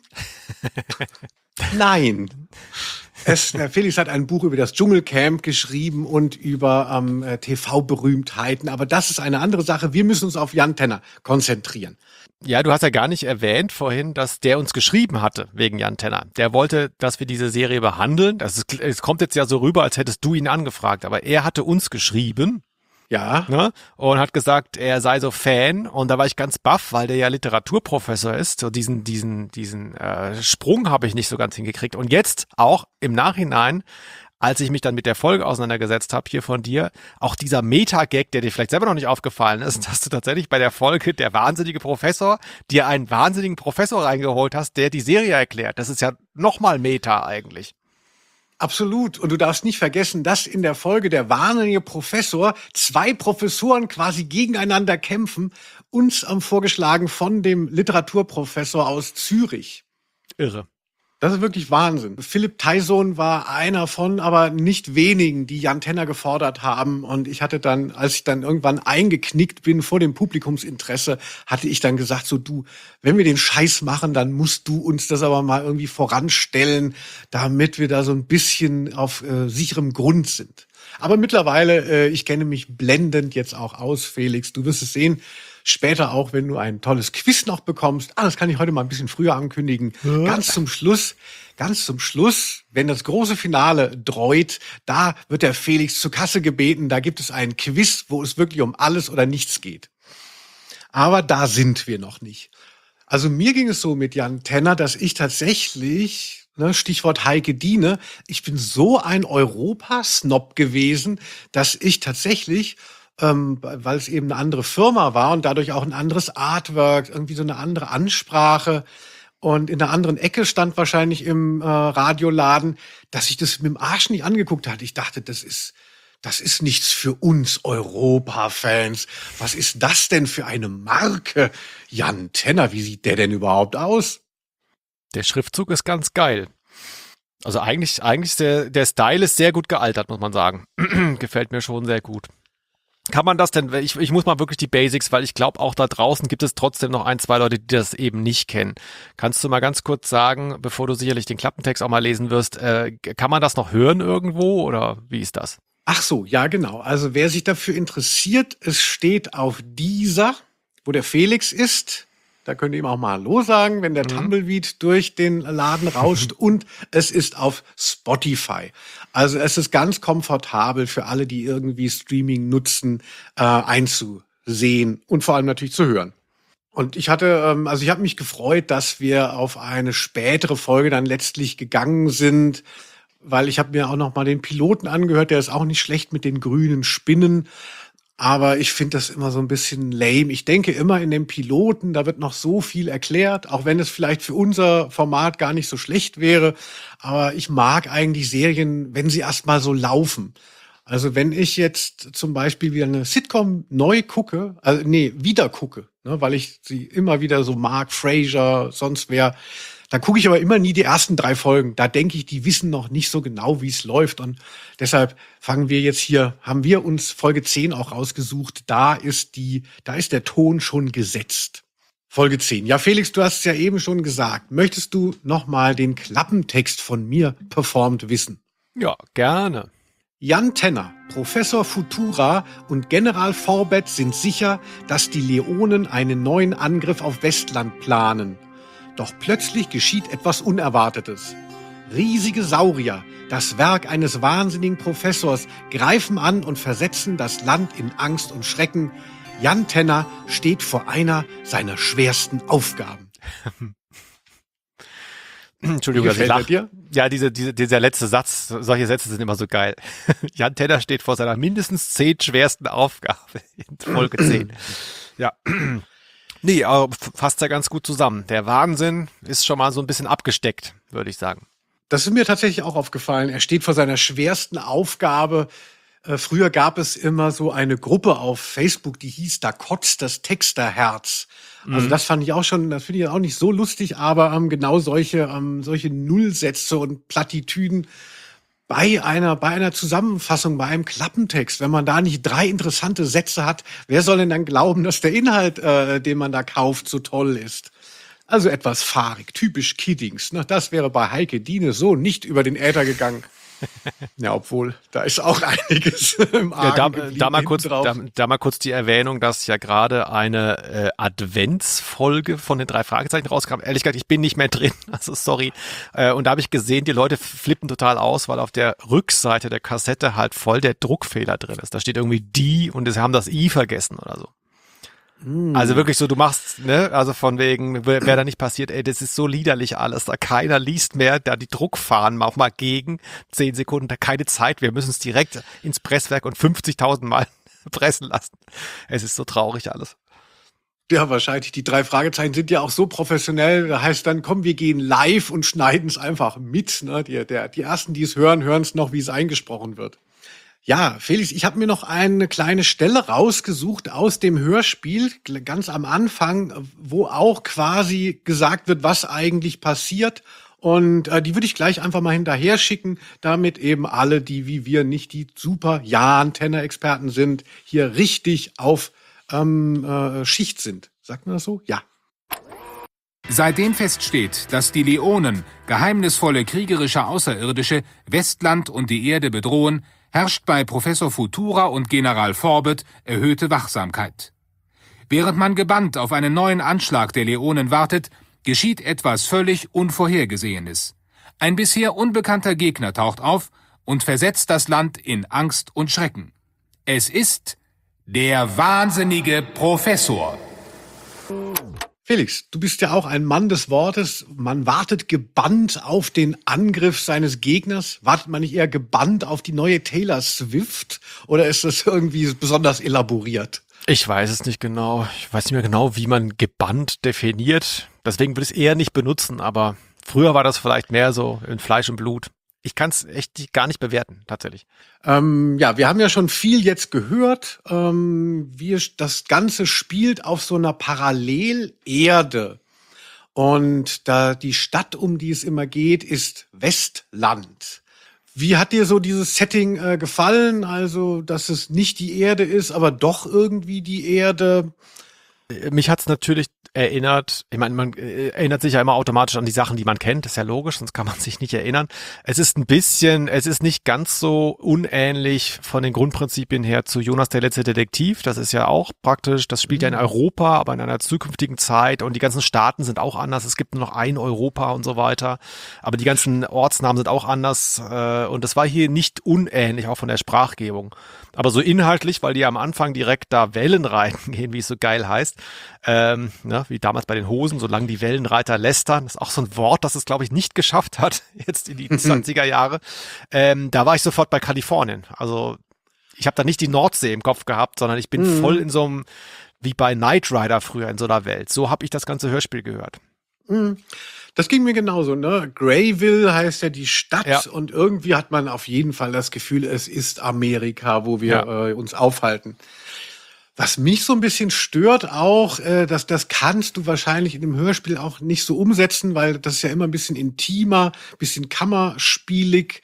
Nein. Es, der Felix hat ein Buch über das Dschungelcamp geschrieben und über ähm, T V-Berühmtheiten. Aber das ist eine andere Sache. Wir müssen uns auf Jan Tenner konzentrieren. Ja, du hast ja gar nicht erwähnt vorhin, dass der uns geschrieben hatte wegen Jan Tenner. Der wollte, dass wir diese Serie behandeln. Das ist, es kommt jetzt ja so rüber, als hättest du ihn angefragt. Aber er hatte uns geschrieben. Ja. Ne? Und hat gesagt, er sei so Fan. Und da war ich ganz baff, weil der ja Literaturprofessor ist. So diesen, diesen, diesen äh, Sprung habe ich nicht so ganz hingekriegt. Und jetzt auch im Nachhinein, als ich mich dann mit der Folge auseinandergesetzt habe hier von dir, auch dieser Meta-Gag, der dir vielleicht selber noch nicht aufgefallen ist, dass du tatsächlich bei der Folge der wahnsinnige Professor dir einen wahnsinnigen Professor reingeholt hast, der die Serie erklärt. Das ist ja nochmal Meta eigentlich. Absolut. Und du darfst nicht vergessen, dass in der Folge der wahnsinnige Professor zwei Professoren quasi gegeneinander kämpfen, uns ähm, vorgeschlagen von dem Literaturprofessor aus Zürich. Irre. Das ist wirklich Wahnsinn. Philipp Tyson war einer von, aber nicht wenigen, die Jan Tenner gefordert haben. Und ich hatte dann, als ich dann irgendwann eingeknickt bin vor dem Publikumsinteresse, hatte ich dann gesagt, so du, wenn wir den Scheiß machen, dann musst du uns das aber mal irgendwie voranstellen, damit wir da so ein bisschen auf äh, sicherem Grund sind. Aber mittlerweile, äh, ich kenne mich blendend jetzt auch aus, Felix. Du wirst es sehen. Später auch, wenn du ein tolles Quiz noch bekommst. Ah, das kann ich heute mal ein bisschen früher ankündigen. Ja. Ganz zum Schluss, ganz zum Schluss, wenn das große Finale dreut, da wird der Felix zur Kasse gebeten. Da gibt es ein Quiz, wo es wirklich um alles oder nichts geht. Aber da sind wir noch nicht. Also mir ging es so mit Jan Tenner, dass ich tatsächlich, ne, Stichwort Heike Diene, ich bin so ein Europa-Snob gewesen, dass ich tatsächlich, Ähm, weil es eben eine andere Firma war und dadurch auch ein anderes Artwork, irgendwie so eine andere Ansprache und in einer anderen Ecke stand wahrscheinlich im äh, Radioladen, dass ich das mit dem Arsch nicht angeguckt hatte. Ich dachte, das ist, das ist nichts für uns Europa-Fans. Was ist das denn für eine Marke? Jan Tenner, wie sieht der denn überhaupt aus? Der Schriftzug ist ganz geil. Also eigentlich, eigentlich der, der Style ist sehr gut gealtert, muss man sagen. Gefällt mir schon sehr gut. Kann man das denn, ich, ich muss mal wirklich die Basics, weil ich glaube, auch da draußen gibt es trotzdem noch ein, zwei Leute, die das eben nicht kennen. Kannst du mal ganz kurz sagen, bevor du sicherlich den Klappentext auch mal lesen wirst, äh, kann man das noch hören irgendwo oder wie ist das? Ach so, ja genau. Also wer sich dafür interessiert, es steht auf dieser, wo der Felix ist. Da könnt ihr ihm auch mal Hallo sagen, wenn der mhm. Tumbleweed durch den Laden rauscht. Und es ist auf Spotify. Also es ist ganz komfortabel für alle, die irgendwie Streaming nutzen, äh, einzusehen und vor allem natürlich zu hören. Und ich hatte, ähm, also ich habe mich gefreut, dass wir auf eine spätere Folge dann letztlich gegangen sind, weil ich habe mir auch noch mal den Piloten angehört, der ist auch nicht schlecht mit den grünen Spinnen. Aber ich finde das immer so ein bisschen lame. Ich denke immer in dem Piloten, da wird noch so viel erklärt, auch wenn es vielleicht für unser Format gar nicht so schlecht wäre. Aber ich mag eigentlich Serien, wenn sie erst mal so laufen. Also wenn ich jetzt zum Beispiel wieder eine Sitcom neu gucke, also nee, wieder gucke, ne, weil ich sie immer wieder so mag, Frasier, sonst wer, da gucke ich aber immer nie die ersten drei Folgen. Da denke ich, die wissen noch nicht so genau, wie es läuft. Und deshalb fangen wir jetzt hier, haben wir uns Folge zehn auch rausgesucht. Da ist die, da ist der Ton schon gesetzt. Folge zehn. Ja, Felix, du hast es ja eben schon gesagt. Möchtest du noch mal den Klappentext von mir performt wissen? Ja, gerne. Jan Tenner, Professor Futura und General Forbett sind sicher, dass die Leonen einen neuen Angriff auf Westland planen. Doch plötzlich geschieht etwas Unerwartetes. Riesige Saurier, das Werk eines wahnsinnigen Professors, greifen an und versetzen das Land in Angst und Schrecken. Jan Tenner steht vor einer seiner schwersten Aufgaben. Entschuldigung, dass ich lache. Ja, diese, diese, dieser letzte Satz, solche Sätze sind immer so geil. Jan Tenner steht vor seiner mindestens zehn schwersten Aufgabe in Folge zehn. Ja. Nee, aber fasst ja ganz gut zusammen. Der Wahnsinn ist schon mal so ein bisschen abgesteckt, würde ich sagen. Das ist mir tatsächlich auch aufgefallen. Er steht vor seiner schwersten Aufgabe. Äh, früher gab es immer so eine Gruppe auf Facebook, die hieß Da kotzt das Texterherz. Also das fand ich auch schon, das finde ich auch nicht so lustig, aber ähm, genau solche ähm, solche Nullsätze und Plattitüden bei einer bei einer Zusammenfassung, bei einem Klappentext, wenn man da nicht drei interessante Sätze hat, wer soll denn dann glauben, dass der Inhalt, äh, den man da kauft, so toll ist? Also etwas fahrig, typisch Kiddings. Ne? Das wäre bei Heike Diene so nicht über den Äther gegangen. Ja, obwohl, da ist auch einiges im Argen ja, da, geblieben da, mal kurz, drauf. da, da mal kurz die Erwähnung, dass ja gerade eine äh, Adventsfolge von den drei Fragezeichen rauskam. Ehrlich gesagt, ich bin nicht mehr drin, also sorry. Äh, und da habe ich gesehen, die Leute flippen total aus, weil auf der Rückseite der Kassette halt voll der Druckfehler drin ist. Da steht irgendwie die und sie haben das I vergessen oder so. Also wirklich so, du machst, ne, also von wegen, wäre da nicht passiert, ey, das ist so liederlich alles, da keiner liest mehr, da die Druckfahnen auch mal gegen, zehn Sekunden, da keine Zeit, wir müssen es direkt ins Presswerk und fünfzigtausend Mal pressen lassen. Es ist so traurig alles. Ja, wahrscheinlich. Die drei Fragezeichen sind ja auch so professionell, da heißt dann, komm, wir gehen live und schneiden es einfach mit, ne, die, der, die ersten, die es hören, hören es noch, wie es eingesprochen wird. Ja, Felix, ich habe mir noch eine kleine Stelle rausgesucht aus dem Hörspiel, ganz am Anfang, wo auch quasi gesagt wird, was eigentlich passiert. Und äh, die würde ich gleich einfach mal hinterher schicken, damit eben alle, die wie wir nicht die super Jan-Tenner-Experten sind, hier richtig auf ähm, äh, Schicht sind. Sagt man das so? Ja. Seitdem feststeht, dass die Leonen, geheimnisvolle kriegerische Außerirdische, Westland und die Erde bedrohen, herrscht bei Professor Futura und General Forbett erhöhte Wachsamkeit. Während man gebannt auf einen neuen Anschlag der Leonen wartet, geschieht etwas völlig Unvorhergesehenes. Ein bisher unbekannter Gegner taucht auf und versetzt das Land in Angst und Schrecken. Es ist der wahnsinnige Professor. Felix, du bist ja auch ein Mann des Wortes. Man wartet gebannt auf den Angriff seines Gegners. Wartet man nicht eher gebannt auf die neue Taylor Swift? Oder ist das irgendwie besonders elaboriert? Ich weiß es nicht genau. Ich weiß nicht mehr genau, wie man gebannt definiert. Deswegen würde ich es eher nicht benutzen. Aber früher war das vielleicht mehr so in Fleisch und Blut. Ich kann es echt gar nicht bewerten, tatsächlich. Ähm, ja, wir haben ja schon viel jetzt gehört. Ähm, wir, das Ganze spielt auf so einer Parallelerde. Und da die Stadt, um die es immer geht, ist Westland. Wie hat dir so dieses Setting äh, gefallen? Also, dass es nicht die Erde ist, aber doch irgendwie die Erde. Mich hat's natürlich erinnert, ich meine, man äh, erinnert sich ja immer automatisch an die Sachen, die man kennt, das ist ja logisch, sonst kann man sich nicht erinnern. Es ist ein bisschen, es ist nicht ganz so unähnlich von den Grundprinzipien her zu Jonas der letzte Detektiv, das ist ja auch praktisch, das spielt ja in Europa, aber in einer zukünftigen Zeit und die ganzen Staaten sind auch anders, es gibt nur noch ein Europa und so weiter, aber die ganzen Ortsnamen sind auch anders äh, und das war hier nicht unähnlich, auch von der Sprachgebung. Aber so inhaltlich, weil die am Anfang direkt da Wellenreiten gehen, wie es so geil heißt, ähm, ne, wie damals bei den Hosen, solange die Wellenreiter lästern, das ist auch so ein Wort, das es, glaube ich, nicht geschafft hat, jetzt in die zwanziger Jahre, ähm, da war ich sofort bei Kalifornien. Also ich habe da nicht die Nordsee im Kopf gehabt, sondern ich bin mhm. voll in so einem, wie bei Knight Rider früher in so einer Welt. So habe ich das ganze Hörspiel gehört. Mhm. Das ging mir genauso, ne? Grayville heißt ja die Stadt ja. Und irgendwie hat man auf jeden Fall das Gefühl, es ist Amerika, wo wir ja. äh, uns aufhalten. Was mich so ein bisschen stört auch, äh, dass das kannst du wahrscheinlich in dem Hörspiel auch nicht so umsetzen, weil das ist ja immer ein bisschen intimer, bisschen kammerspielig.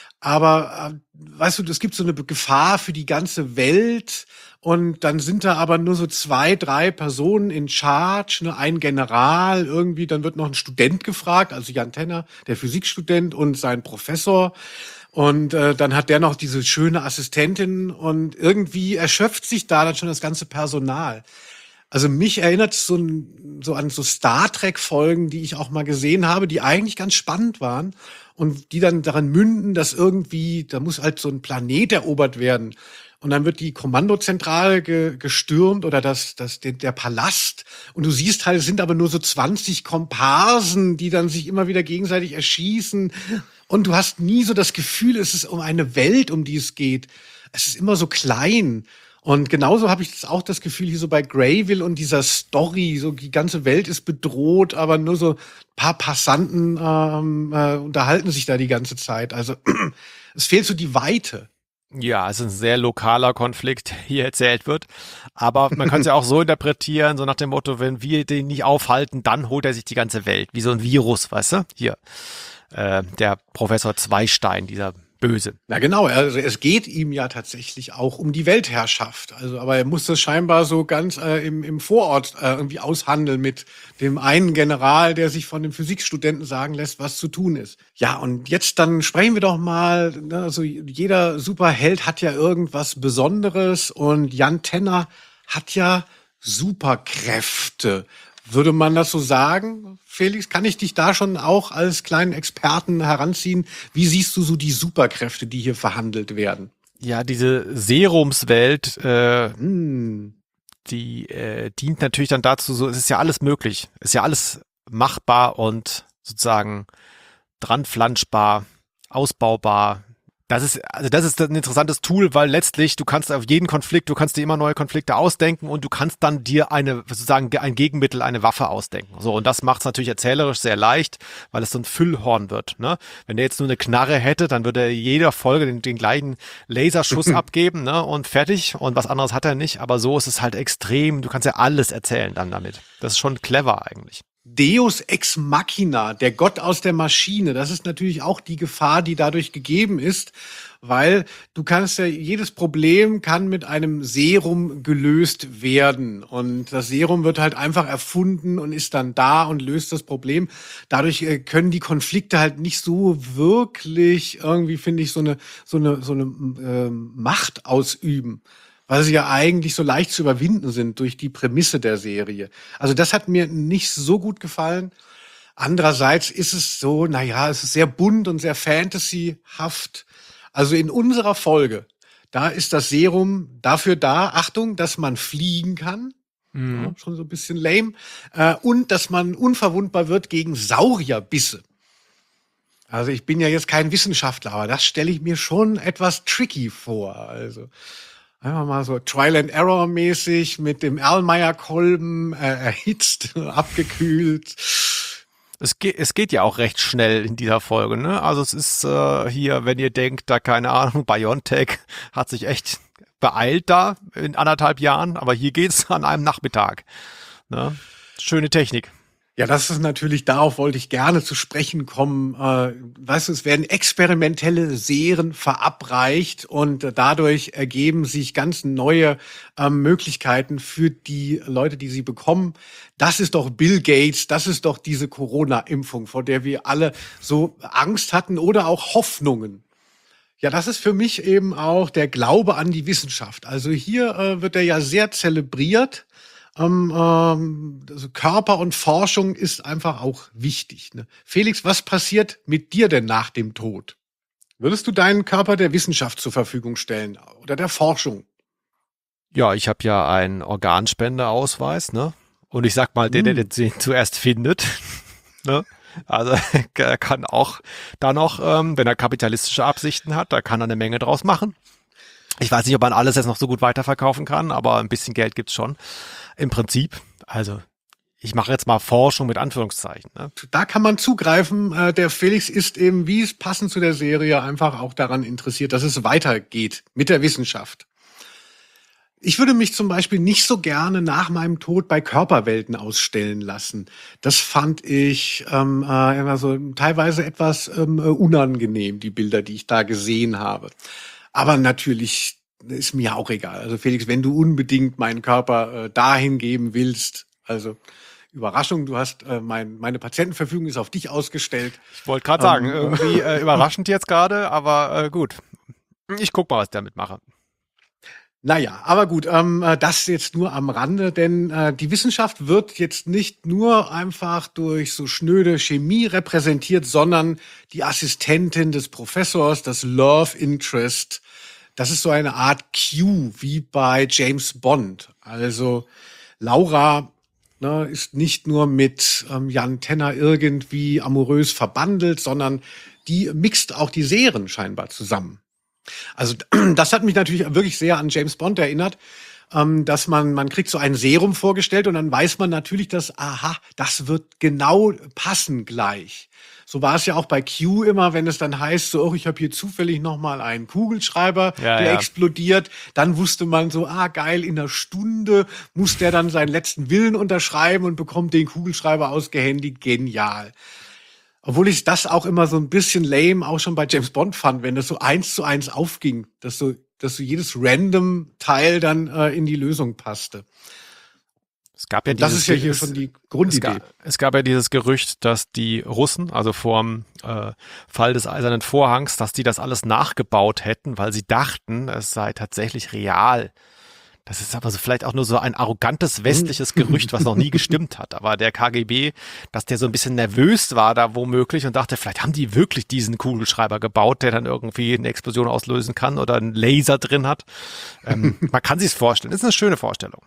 Aber äh, weißt du, es gibt so eine Gefahr für die ganze Welt. Und dann sind da aber nur so zwei, drei Personen in Charge, ne, ein General irgendwie, dann wird noch ein Student gefragt, also Jan Tenner, der Physikstudent und sein Professor. Und äh, dann hat der noch diese schöne Assistentin und irgendwie erschöpft sich da dann schon das ganze Personal. Also mich erinnert es so, so an so Star Trek-Folgen, die ich auch mal gesehen habe, die eigentlich ganz spannend waren und die dann daran münden, dass irgendwie, da muss halt so ein Planet erobert werden. Und dann wird die Kommandozentrale ge, gestürmt oder das, das, der, der Palast. Und du siehst halt, es sind aber nur so zwanzig Komparsen, die dann sich immer wieder gegenseitig erschießen. Und du hast nie so das Gefühl, es ist um eine Welt, um die es geht. Es ist immer so klein. Und genauso habe ich das auch das Gefühl hier so bei Greyville und dieser Story, so die ganze Welt ist bedroht, aber nur so ein paar Passanten ähm, äh, unterhalten sich da die ganze Zeit. Also es fehlt so die Weite. Ja, es ist ein sehr lokaler Konflikt, der hier erzählt wird. Aber man kann es ja auch so interpretieren, so nach dem Motto, wenn wir den nicht aufhalten, dann holt er sich die ganze Welt. Wie so ein Virus, weißt du? Hier, äh, der Professor Zweistein, dieser Böse. Na genau, also es geht ihm ja tatsächlich auch um die Weltherrschaft. Also, aber er muss das scheinbar so ganz äh, im, im Vorort äh, irgendwie aushandeln mit dem einen General, der sich von dem Physikstudenten sagen lässt, was zu tun ist. Ja, und jetzt dann sprechen wir doch mal, ne, also jeder Superheld hat ja irgendwas Besonderes und Jan Tenner hat ja Superkräfte. Würde man das so sagen? Felix, kann ich dich da schon auch als kleinen Experten heranziehen? Wie siehst du so die Superkräfte, die hier verhandelt werden? Ja, diese Serumswelt, äh, Hm. die äh, dient natürlich dann dazu, so es ist ja alles möglich. Es ist ja alles machbar und sozusagen dranflanschbar, ausbaubar. Das ist, also das ist ein interessantes Tool, weil letztlich du kannst auf jeden Konflikt, du kannst dir immer neue Konflikte ausdenken und du kannst dann dir eine, sozusagen ein Gegenmittel, eine Waffe ausdenken. So, und das macht es natürlich erzählerisch sehr leicht, weil es so ein Füllhorn wird, ne? Wenn der jetzt nur eine Knarre hätte, dann würde er jeder Folge den, den gleichen Laserschuss abgeben, ne? Und fertig. Und was anderes hat er nicht. Aber so ist es halt extrem. Du kannst ja alles erzählen dann damit. Das ist schon clever eigentlich. Deus ex machina, der Gott aus der Maschine, das ist natürlich auch die Gefahr, die dadurch gegeben ist, weil du kannst ja, jedes Problem kann mit einem Serum gelöst werden und das Serum wird halt einfach erfunden und ist dann da und löst das Problem. Dadurch äh, können die Konflikte halt nicht so wirklich irgendwie, finde ich, so eine, so eine, so eine äh, Macht ausüben, weil sie ja eigentlich so leicht zu überwinden sind durch die Prämisse der Serie. Also das hat mir nicht so gut gefallen. Andererseits ist es so, naja, es ist sehr bunt und sehr fantasyhaft. Also in unserer Folge, da ist das Serum dafür da, Achtung, dass man fliegen kann. Mhm. Ja, schon so ein bisschen lame. Äh, und dass man unverwundbar wird gegen Saurierbisse. Also ich bin ja jetzt kein Wissenschaftler, aber das stelle ich mir schon etwas tricky vor. Also einfach mal so Trial-and-Error-mäßig mit dem Erlmeyer-Kolben äh, erhitzt, abgekühlt. Es geht, es geht ja auch recht schnell in dieser Folge, ne? Also es ist äh, hier, wenn ihr denkt, da keine Ahnung, BioNTech hat sich echt beeilt da in anderthalb Jahren, aber hier geht's an einem Nachmittag. Ne? Schöne Technik. Ja, das ist natürlich, darauf wollte ich gerne zu sprechen kommen. Äh, weißt du, es werden experimentelle Serien verabreicht und äh, dadurch ergeben sich ganz neue äh, Möglichkeiten für die Leute, die sie bekommen. Das ist doch Bill Gates, das ist doch diese Corona-Impfung, vor der wir alle so Angst hatten oder auch Hoffnungen. Ja, das ist für mich eben auch der Glaube an die Wissenschaft. Also hier äh, wird er ja sehr zelebriert. Ähm, ähm, also Körper und Forschung ist einfach auch wichtig. Ne? Felix, was passiert mit dir denn nach dem Tod? Würdest du deinen Körper der Wissenschaft zur Verfügung stellen oder der Forschung? Ja, ich habe ja einen Organspendeausweis, ne? Und ich sag mal, der, der den zuerst findet, ne? Also er kann auch da noch, ähm, wenn er kapitalistische Absichten hat, da kann er eine Menge draus machen. Ich weiß nicht, ob man alles jetzt noch so gut weiterverkaufen kann, aber ein bisschen Geld gibt's schon. Im Prinzip, also ich mache jetzt mal Forschung mit Anführungszeichen. Ne? Da kann man zugreifen. Äh, der Felix ist eben, wie es passend zu der Serie, einfach auch daran interessiert, dass es weitergeht mit der Wissenschaft. Ich würde mich zum Beispiel nicht so gerne nach meinem Tod bei Körperwelten ausstellen lassen. Das fand ich ähm, äh, immer so teilweise etwas ähm, unangenehm, die Bilder, die ich da gesehen habe. Aber natürlich ist mir auch egal. Also Felix, wenn du unbedingt meinen Körper äh, dahin geben willst, also Überraschung, du hast äh, mein, meine Patientenverfügung ist auf dich ausgestellt. Ich wollte gerade sagen, Ähm, irgendwie äh, überraschend jetzt gerade, aber äh, gut. Ich guck mal, was ich damit mache. Naja, aber gut, ähm, das jetzt nur am Rande, denn äh, die Wissenschaft wird jetzt nicht nur einfach durch so schnöde Chemie repräsentiert, sondern die Assistentin des Professors, das Love Interest, das ist so eine Art Q, wie bei James Bond. Also Laura ne, ist nicht nur mit ähm, Jan Tenner irgendwie amorös verbandelt, sondern die mixt auch die Serien scheinbar zusammen. Also das hat mich natürlich wirklich sehr an James Bond erinnert, ähm, dass man, man kriegt so ein Serum vorgestellt und dann weiß man natürlich, dass, aha, das wird genau passen gleich. So war es ja auch bei Q immer, wenn es dann heißt, so, oh, ich habe hier zufällig nochmal einen Kugelschreiber, ja, der ja. explodiert. Dann wusste man so, ah, geil, in einer Stunde muss der dann seinen letzten Willen unterschreiben und bekommt den Kugelschreiber ausgehändigt. Genial. Obwohl ich das auch immer so ein bisschen lame auch schon bei James Bond fand, wenn das so eins zu eins aufging, dass so, dass so jedes random Teil dann äh, in die Lösung passte. Es gab ja Und das dieses, ist ja hier es, schon die Grundidee. Es gab, es gab ja dieses Gerücht, dass die Russen, also vorm äh, Fall des Eisernen Vorhangs, dass die das alles nachgebaut hätten, weil sie dachten, es sei tatsächlich real. Das ist aber so vielleicht auch nur so ein arrogantes westliches Gerücht, was noch nie gestimmt hat. Aber der K G B, dass der so ein bisschen nervös war da womöglich und dachte, vielleicht haben die wirklich diesen Kugelschreiber gebaut, der dann irgendwie eine Explosion auslösen kann oder einen Laser drin hat. Ähm, man kann sich's vorstellen. Das ist eine schöne Vorstellung.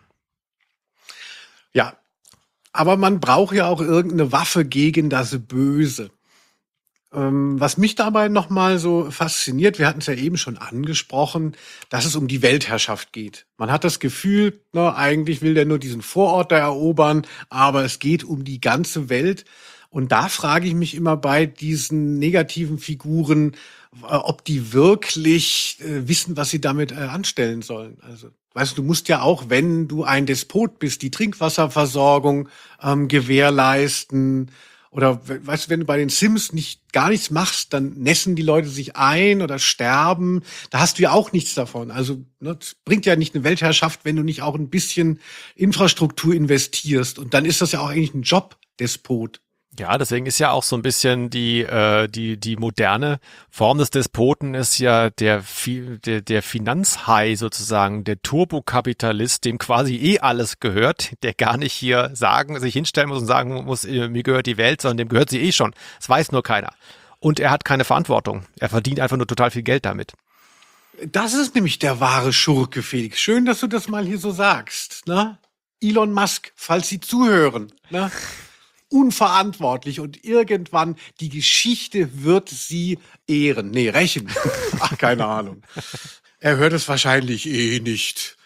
Ja, aber man braucht ja auch irgendeine Waffe gegen das Böse. Ähm, was mich dabei nochmal so fasziniert, wir hatten es ja eben schon angesprochen, dass es um die Weltherrschaft geht. Man hat das Gefühl, na, eigentlich will der nur diesen Vorort da erobern, aber es geht um die ganze Welt. Und da frage ich mich immer bei diesen negativen Figuren, äh, ob die wirklich äh, wissen, was sie damit äh, anstellen sollen. Also, weißt du, du musst ja auch, wenn du ein Despot bist, die Trinkwasserversorgung ähm, gewährleisten. Oder weißt du, wenn du bei den Sims nicht gar nichts machst, dann nässen die Leute sich ein oder sterben. Da hast du ja auch nichts davon. Also ne, das bringt ja nicht eine Weltherrschaft, wenn du nicht auch ein bisschen Infrastruktur investierst. Und dann ist das ja auch eigentlich ein Job, Despot. Ja, deswegen ist ja auch so ein bisschen die äh, die die moderne Form des Despoten ist ja der der, der Finanzhai sozusagen, der Turbokapitalist, dem quasi eh alles gehört, der gar nicht hier sagen, sich hinstellen muss und sagen muss, mir gehört die Welt, sondern dem gehört sie eh schon. Das weiß nur keiner. Und er hat keine Verantwortung. Er verdient einfach nur total viel Geld damit. Das ist nämlich der wahre Schurke, Felix. Schön, dass du das mal hier so sagst. Ne? Elon Musk, falls Sie zuhören. Ne? Unverantwortlich und irgendwann die Geschichte wird sie ehren. Nee, rächen. Ach, keine Ahnung. Er hört es wahrscheinlich eh nicht.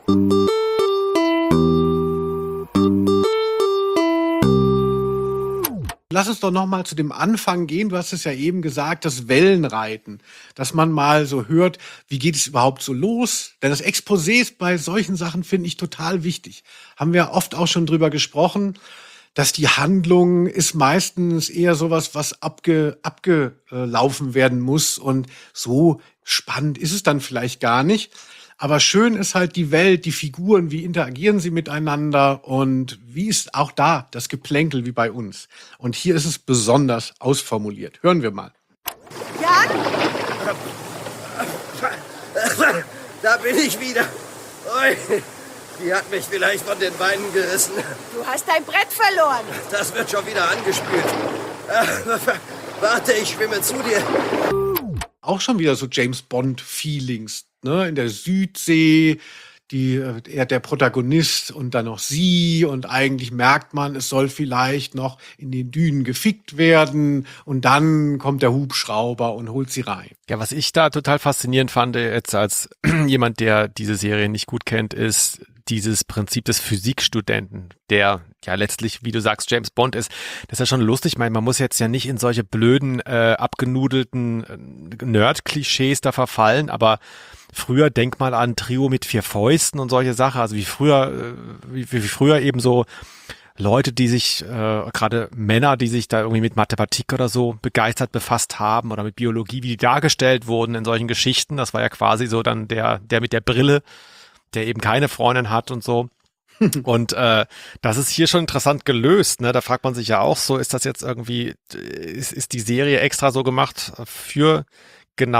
Lass uns doch noch mal zu dem Anfang gehen. Du hast es ja eben gesagt, das Wellenreiten. Dass man mal so hört, wie geht es überhaupt so los? Denn das Exposé bei solchen Sachen finde ich total wichtig. Haben wir oft auch schon drüber gesprochen, dass die Handlung ist meistens eher sowas, was abge, abgelaufen werden muss. Und so spannend ist es dann vielleicht gar nicht. Aber schön ist halt die Welt, die Figuren, wie interagieren sie miteinander und wie ist auch da das Geplänkel wie bei uns. Und hier ist es besonders ausformuliert. Hören wir mal. Jan? Da bin ich wieder. Ui. Die hat mich vielleicht von den Beinen gerissen. Du hast dein Brett verloren. Das wird schon wieder angespült. Warte, ich schwimme zu dir. Auch schon wieder so James-Bond-Feelings, ne? In der Südsee, die, er der Protagonist und dann noch sie. Und eigentlich merkt man, es soll vielleicht noch in den Dünen gefickt werden. Und dann kommt der Hubschrauber und holt sie rein. Ja, was ich da total faszinierend fand, jetzt als jemand, der diese Serie nicht gut kennt, ist dieses Prinzip des Physikstudenten, der ja letztlich, wie du sagst, James Bond ist. Das ist ja schon lustig. Ich meine, man muss jetzt ja nicht in solche blöden, äh, abgenudelten äh, Nerd-Klischees da verfallen, aber früher, denk mal an Trio mit vier Fäusten und solche Sachen, also wie früher, äh, wie, wie früher eben so Leute, die sich, äh, gerade Männer, die sich da irgendwie mit Mathematik oder so begeistert befasst haben oder mit Biologie, wie die dargestellt wurden in solchen Geschichten. Das war ja quasi so dann der, der mit der Brille, der eben keine Freundin hat und so. Und äh, das ist hier schon interessant gelöst, ne? Da fragt man sich ja auch so, ist das jetzt irgendwie, ist, ist die Serie extra so gemacht für genau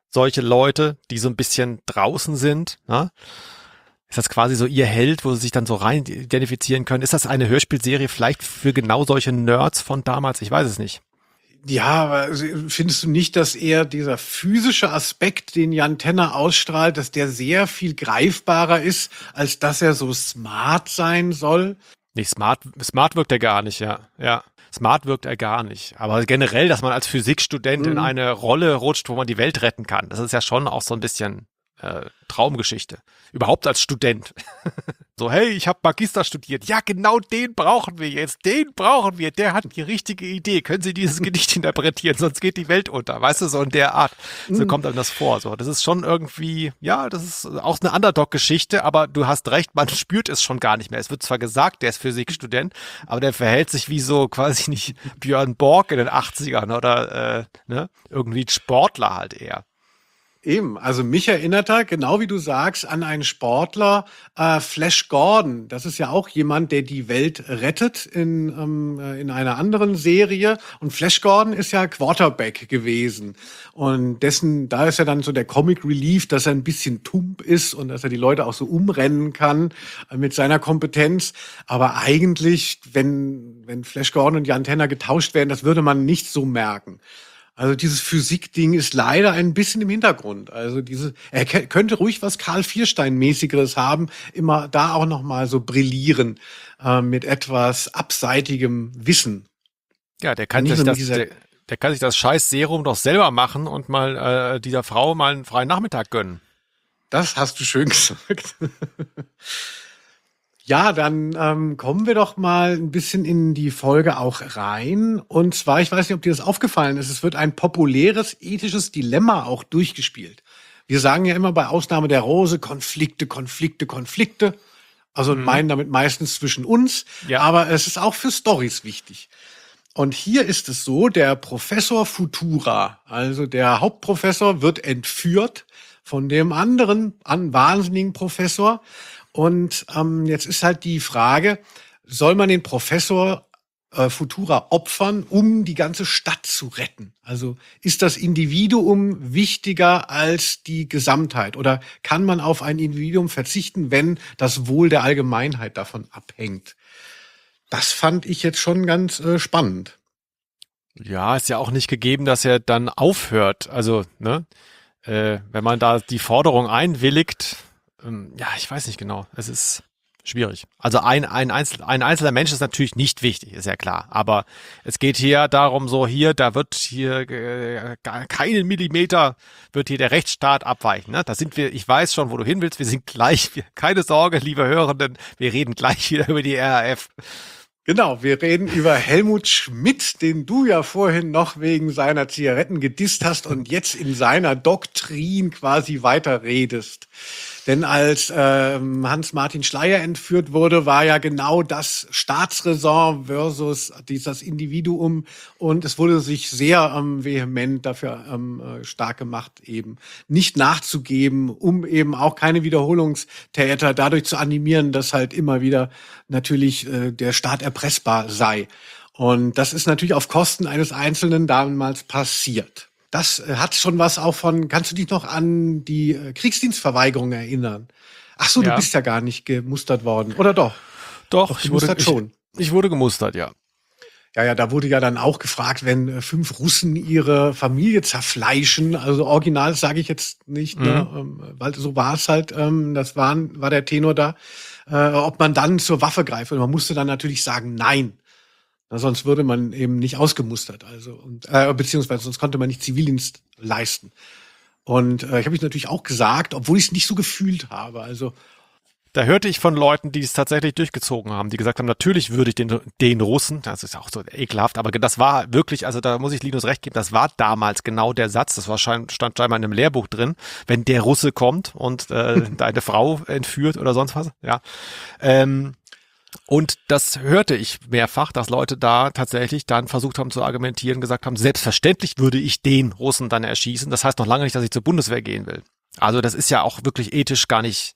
solche Leute, die so ein bisschen draußen sind, ne? Ist das quasi so ihr Held, wo sie sich dann so rein identifizieren können? Ist das eine Hörspielserie vielleicht für genau solche Nerds von damals? Ich weiß es nicht. Ja, aber findest du nicht, dass eher dieser physische Aspekt, den Jan Tenner ausstrahlt, dass der sehr viel greifbarer ist, als dass er so smart sein soll? Nicht smart, smart wirkt er gar nicht, ja. Ja. Smart wirkt er gar nicht. Aber generell, dass man als Physikstudent mhm. in eine Rolle rutscht, wo man die Welt retten kann, das ist ja schon auch so ein bisschen äh, Traumgeschichte. Überhaupt als Student. So, hey, ich habe Magister studiert. Ja, genau den brauchen wir jetzt. Den brauchen wir. Der hat die richtige Idee. Können Sie dieses Gedicht interpretieren, sonst geht die Welt unter. Weißt du, so in der Art. So kommt einem das vor. So, das ist schon irgendwie, ja, das ist auch eine Underdog-Geschichte, aber du hast recht, man spürt es schon gar nicht mehr. Es wird zwar gesagt, der ist Physikstudent, aber der verhält sich wie so quasi nicht Björn Borg in den achtzigern oder äh, ne, irgendwie ein Sportler halt eher. Eben, also mich erinnert er, genau wie du sagst, an einen Sportler, äh, Flash Gordon. Das ist ja auch jemand, der die Welt rettet in, ähm, in einer anderen Serie. Und Flash Gordon ist ja Quarterback gewesen. Und dessen, da ist ja dann so der Comic Relief, dass er ein bisschen tump ist und dass er die Leute auch so umrennen kann äh, mit seiner Kompetenz. Aber eigentlich, wenn, wenn Flash Gordon und Jan Tenner getauscht werden, das würde man nicht so merken. Also dieses Physikding ist leider ein bisschen im Hintergrund. Also diese, er könnte ruhig was Karl Vierstein-mäßigeres haben, immer da auch noch mal so brillieren äh, mit etwas abseitigem Wissen. Ja, der kann sich das, der, der kann sich das scheiß Serum doch selber machen und mal äh, dieser Frau mal einen freien Nachmittag gönnen. Das hast du schön gesagt. Ja, dann ähm, kommen wir doch mal ein bisschen in die Folge auch rein. Und zwar, ich weiß nicht, ob dir das aufgefallen ist, es wird ein populäres ethisches Dilemma auch durchgespielt. Wir sagen ja immer bei Ausnahme der Rose Konflikte, Konflikte, Konflikte. Also mhm. meinen damit meistens zwischen uns. Ja. Aber es ist auch für Storys wichtig. Und hier ist es so, der Professor Futura, also der Hauptprofessor, wird entführt von dem anderen an wahnsinnigen Professor. Und ähm, jetzt ist halt die Frage, soll man den Professor äh, Futura opfern, um die ganze Stadt zu retten? Also ist das Individuum wichtiger als die Gesamtheit? Oder kann man auf ein Individuum verzichten, wenn das Wohl der Allgemeinheit davon abhängt? Das fand ich jetzt schon ganz äh, spannend. Ja, ist ja auch nicht gegeben, dass er dann aufhört. Also, ne, äh, wenn man da die Forderung einwilligt, ja, ich weiß nicht genau. Es ist schwierig. Also ein, ein, Einzel, ein einzelner Mensch ist natürlich nicht wichtig, ist ja klar. Aber es geht hier darum, so hier, da wird hier äh, keinen Millimeter wird hier der Rechtsstaat abweichen. Ne? Da sind wir, ich weiß schon, wo du hin willst. Wir sind gleich, wir, keine Sorge, liebe Hörenden, wir reden gleich wieder über die R A F. Genau, wir reden über Helmut Schmidt, den du ja vorhin noch wegen seiner Zigaretten gedisst hast und jetzt in seiner Doktrin quasi weiterredest. Denn als ähm, Hans-Martin Schleyer entführt wurde, war ja genau das Staatsräson versus dieses Individuum. Und es wurde sich sehr ähm, vehement dafür ähm, stark gemacht, eben nicht nachzugeben, um eben auch keine Wiederholungstäter dadurch zu animieren, dass halt immer wieder natürlich äh, der Staat erpressbar sei. Und das ist natürlich auf Kosten eines Einzelnen damals passiert. Das hat schon was auch von, kannst du dich noch an die Kriegsdienstverweigerung erinnern? Ach so, ja. Du bist ja gar nicht gemustert worden, oder doch? Doch, doch ich, wurde, schon. Ich, ich wurde gemustert, ja. Ja, ja, da wurde ja dann auch gefragt, wenn fünf Russen ihre Familie zerfleischen, also original sage ich jetzt nicht, mhm. ne, weil so war es halt, das war, war der Tenor da, ob man dann zur Waffe greift. Und man musste dann natürlich sagen, nein. Na, sonst würde man eben nicht ausgemustert, also und äh, beziehungsweise sonst konnte man nicht Zivildienst leisten. Und äh, ich habe mich natürlich auch gesagt, obwohl ich es nicht so gefühlt habe. Also da hörte ich von Leuten, die es tatsächlich durchgezogen haben, die gesagt haben, natürlich würde ich den, den Russen, das ist auch so ekelhaft, aber das war wirklich, also da muss ich Linus recht geben, das war damals genau der Satz, das war schein, stand scheinbar in einem Lehrbuch drin, wenn der Russe kommt und äh, deine Frau entführt oder sonst was, ja. Ähm, Und das hörte ich mehrfach, dass Leute da tatsächlich dann versucht haben zu argumentieren, gesagt haben, selbstverständlich würde ich den Russen dann erschießen. Das heißt noch lange nicht, dass ich zur Bundeswehr gehen will. Also das ist ja auch wirklich ethisch gar nicht,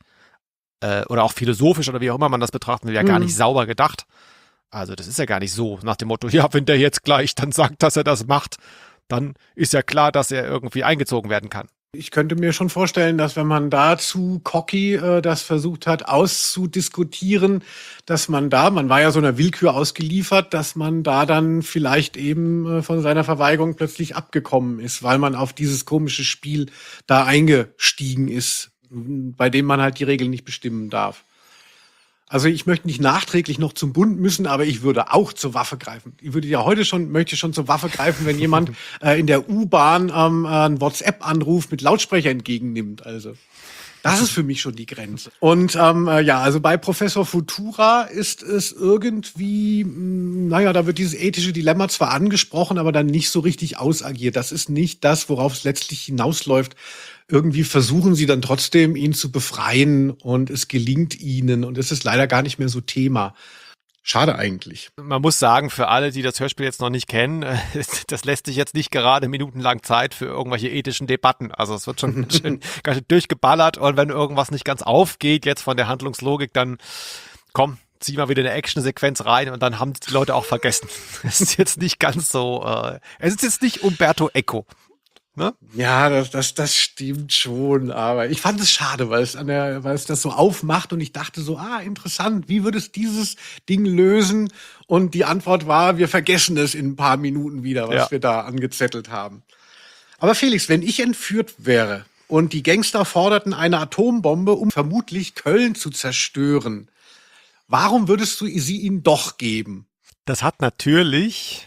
äh, oder auch philosophisch oder wie auch immer man das betrachten will, ja gar nicht sauber gedacht. Also das ist ja gar nicht so nach dem Motto, ja, wenn der jetzt gleich dann sagt, dass er das macht, dann ist ja klar, dass er irgendwie eingezogen werden kann. Ich könnte mir schon vorstellen, dass wenn man da zu cocky äh, das versucht hat auszudiskutieren, dass man da, man war ja so einer Willkür ausgeliefert, dass man da dann vielleicht eben äh, von seiner Verweigerung plötzlich abgekommen ist, weil man auf dieses komische Spiel da eingestiegen ist, bei dem man halt die Regeln nicht bestimmen darf. Also ich möchte nicht nachträglich noch zum Bund müssen, aber ich würde auch zur Waffe greifen. Ich würde ja heute schon, möchte schon zur Waffe greifen, wenn jemand äh, in der U-Bahn ähm, einen WhatsApp-Anruf mit Lautsprecher entgegennimmt. Also das ist für mich schon die Grenze. Und ähm, äh, ja, also bei Professor Futura ist es irgendwie, mh, naja, da wird dieses ethische Dilemma zwar angesprochen, aber dann nicht so richtig ausagiert. Das ist nicht das, worauf es letztlich hinausläuft. Irgendwie versuchen sie dann trotzdem, ihn zu befreien und es gelingt ihnen und es ist leider gar nicht mehr so Thema. Schade eigentlich. Man muss sagen, für alle, die das Hörspiel jetzt noch nicht kennen, das lässt sich jetzt nicht gerade minutenlang Zeit für irgendwelche ethischen Debatten. Also es wird schon ganz schön, ganz schön durchgeballert und wenn irgendwas nicht ganz aufgeht jetzt von der Handlungslogik, dann komm, zieh mal wieder eine Action-Sequenz rein und dann haben die Leute auch vergessen. Es ist jetzt nicht ganz so, äh, es ist jetzt nicht Umberto Eco. Ne? Ja, das, das, das stimmt schon, aber ich fand es schade, weil es an der, weil es das so aufmacht und ich dachte so, ah, interessant, wie würde es dieses Ding lösen? Und die Antwort war, wir vergessen es in ein paar Minuten wieder, was ja. wir da angezettelt haben. Aber Felix, wenn ich entführt wäre und die Gangster forderten eine Atombombe, um vermutlich Köln zu zerstören, warum würdest du sie ihnen doch geben? Das hat natürlich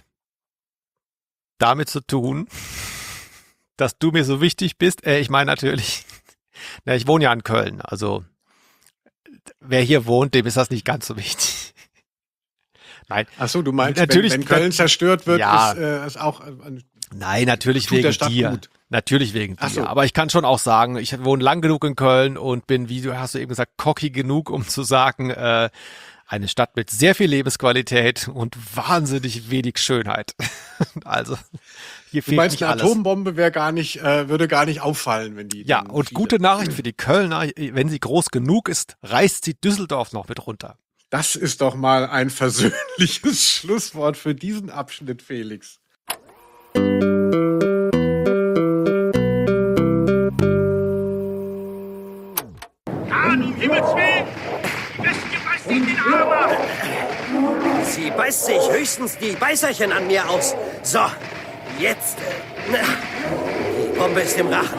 damit zu tun, dass du mir so wichtig bist. Äh, ich meine natürlich, na, ich wohne ja in Köln, also wer hier wohnt, dem ist das nicht ganz so wichtig. Nein. Ach so, du meinst, natürlich, wenn, wenn Köln zerstört wird, ja, ist, äh, ist auch... Äh, Nein, natürlich wegen dir. Gut. Natürlich wegen dir. So. Aber ich kann schon auch sagen, ich wohne lang genug in Köln und bin, wie du hast du eben gesagt, cocky genug, um zu sagen, äh, eine Stadt mit sehr viel Lebensqualität und wahnsinnig wenig Schönheit. Also hier fehlt du meinst, nicht eine alles. Atombombe wäre gar nicht, äh, würde gar nicht auffallen, wenn die. Ja, und viele. Gute Nachricht für die Kölner, wenn sie groß genug ist, reißt sie Düsseldorf noch mit runter. Das ist doch mal ein versöhnliches Schlusswort für diesen Abschnitt, Felix. Ja, du Himmelswillen! Westige beißt dich den Arm ab! Sie beißt sich höchstens die Beißerchen an mir aus. So, jetzt. Äh, die Bombe ist im Rachen.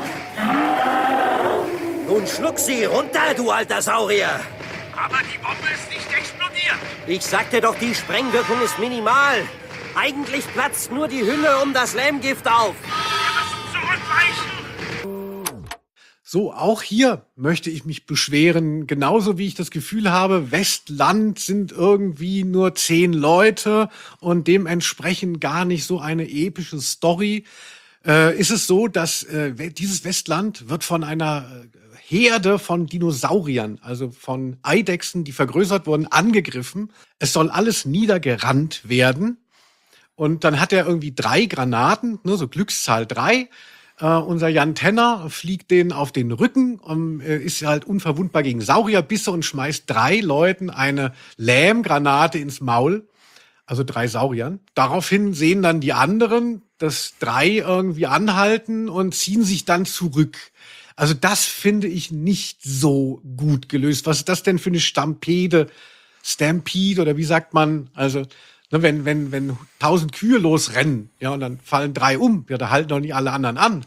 Nun schluck sie runter, du alter Saurier. Aber die Bombe ist nicht explodiert. Ich sagte doch, die Sprengwirkung ist minimal. Eigentlich platzt nur die Hülle um das Lähmgift auf. Wir müssen zurückweichen. So, auch hier möchte ich mich beschweren, genauso wie ich das Gefühl habe, Westland sind irgendwie nur zehn Leute und dementsprechend gar nicht so eine epische Story. Äh, ist es so, dass äh, dieses Westland wird von einer Herde von Dinosauriern, also von Eidechsen, die vergrößert wurden, angegriffen. Es soll alles niedergerannt werden. Und dann hat er irgendwie drei Granaten, ne, so Glückszahl drei. Uh, unser Jan Tenner fliegt denen auf den Rücken und äh, ist halt unverwundbar gegen Saurierbisse und schmeißt drei Leuten eine Lähmgranate ins Maul, also drei Sauriern. Daraufhin sehen dann die anderen, dass drei irgendwie anhalten und ziehen sich dann zurück. Also das finde ich nicht so gut gelöst. Was ist das denn für eine Stampede, Stampede oder wie sagt man? Also Ne, wenn, wenn, wenn tausend Kühe losrennen, ja, und dann fallen drei um, ja, da halten doch nicht alle anderen an.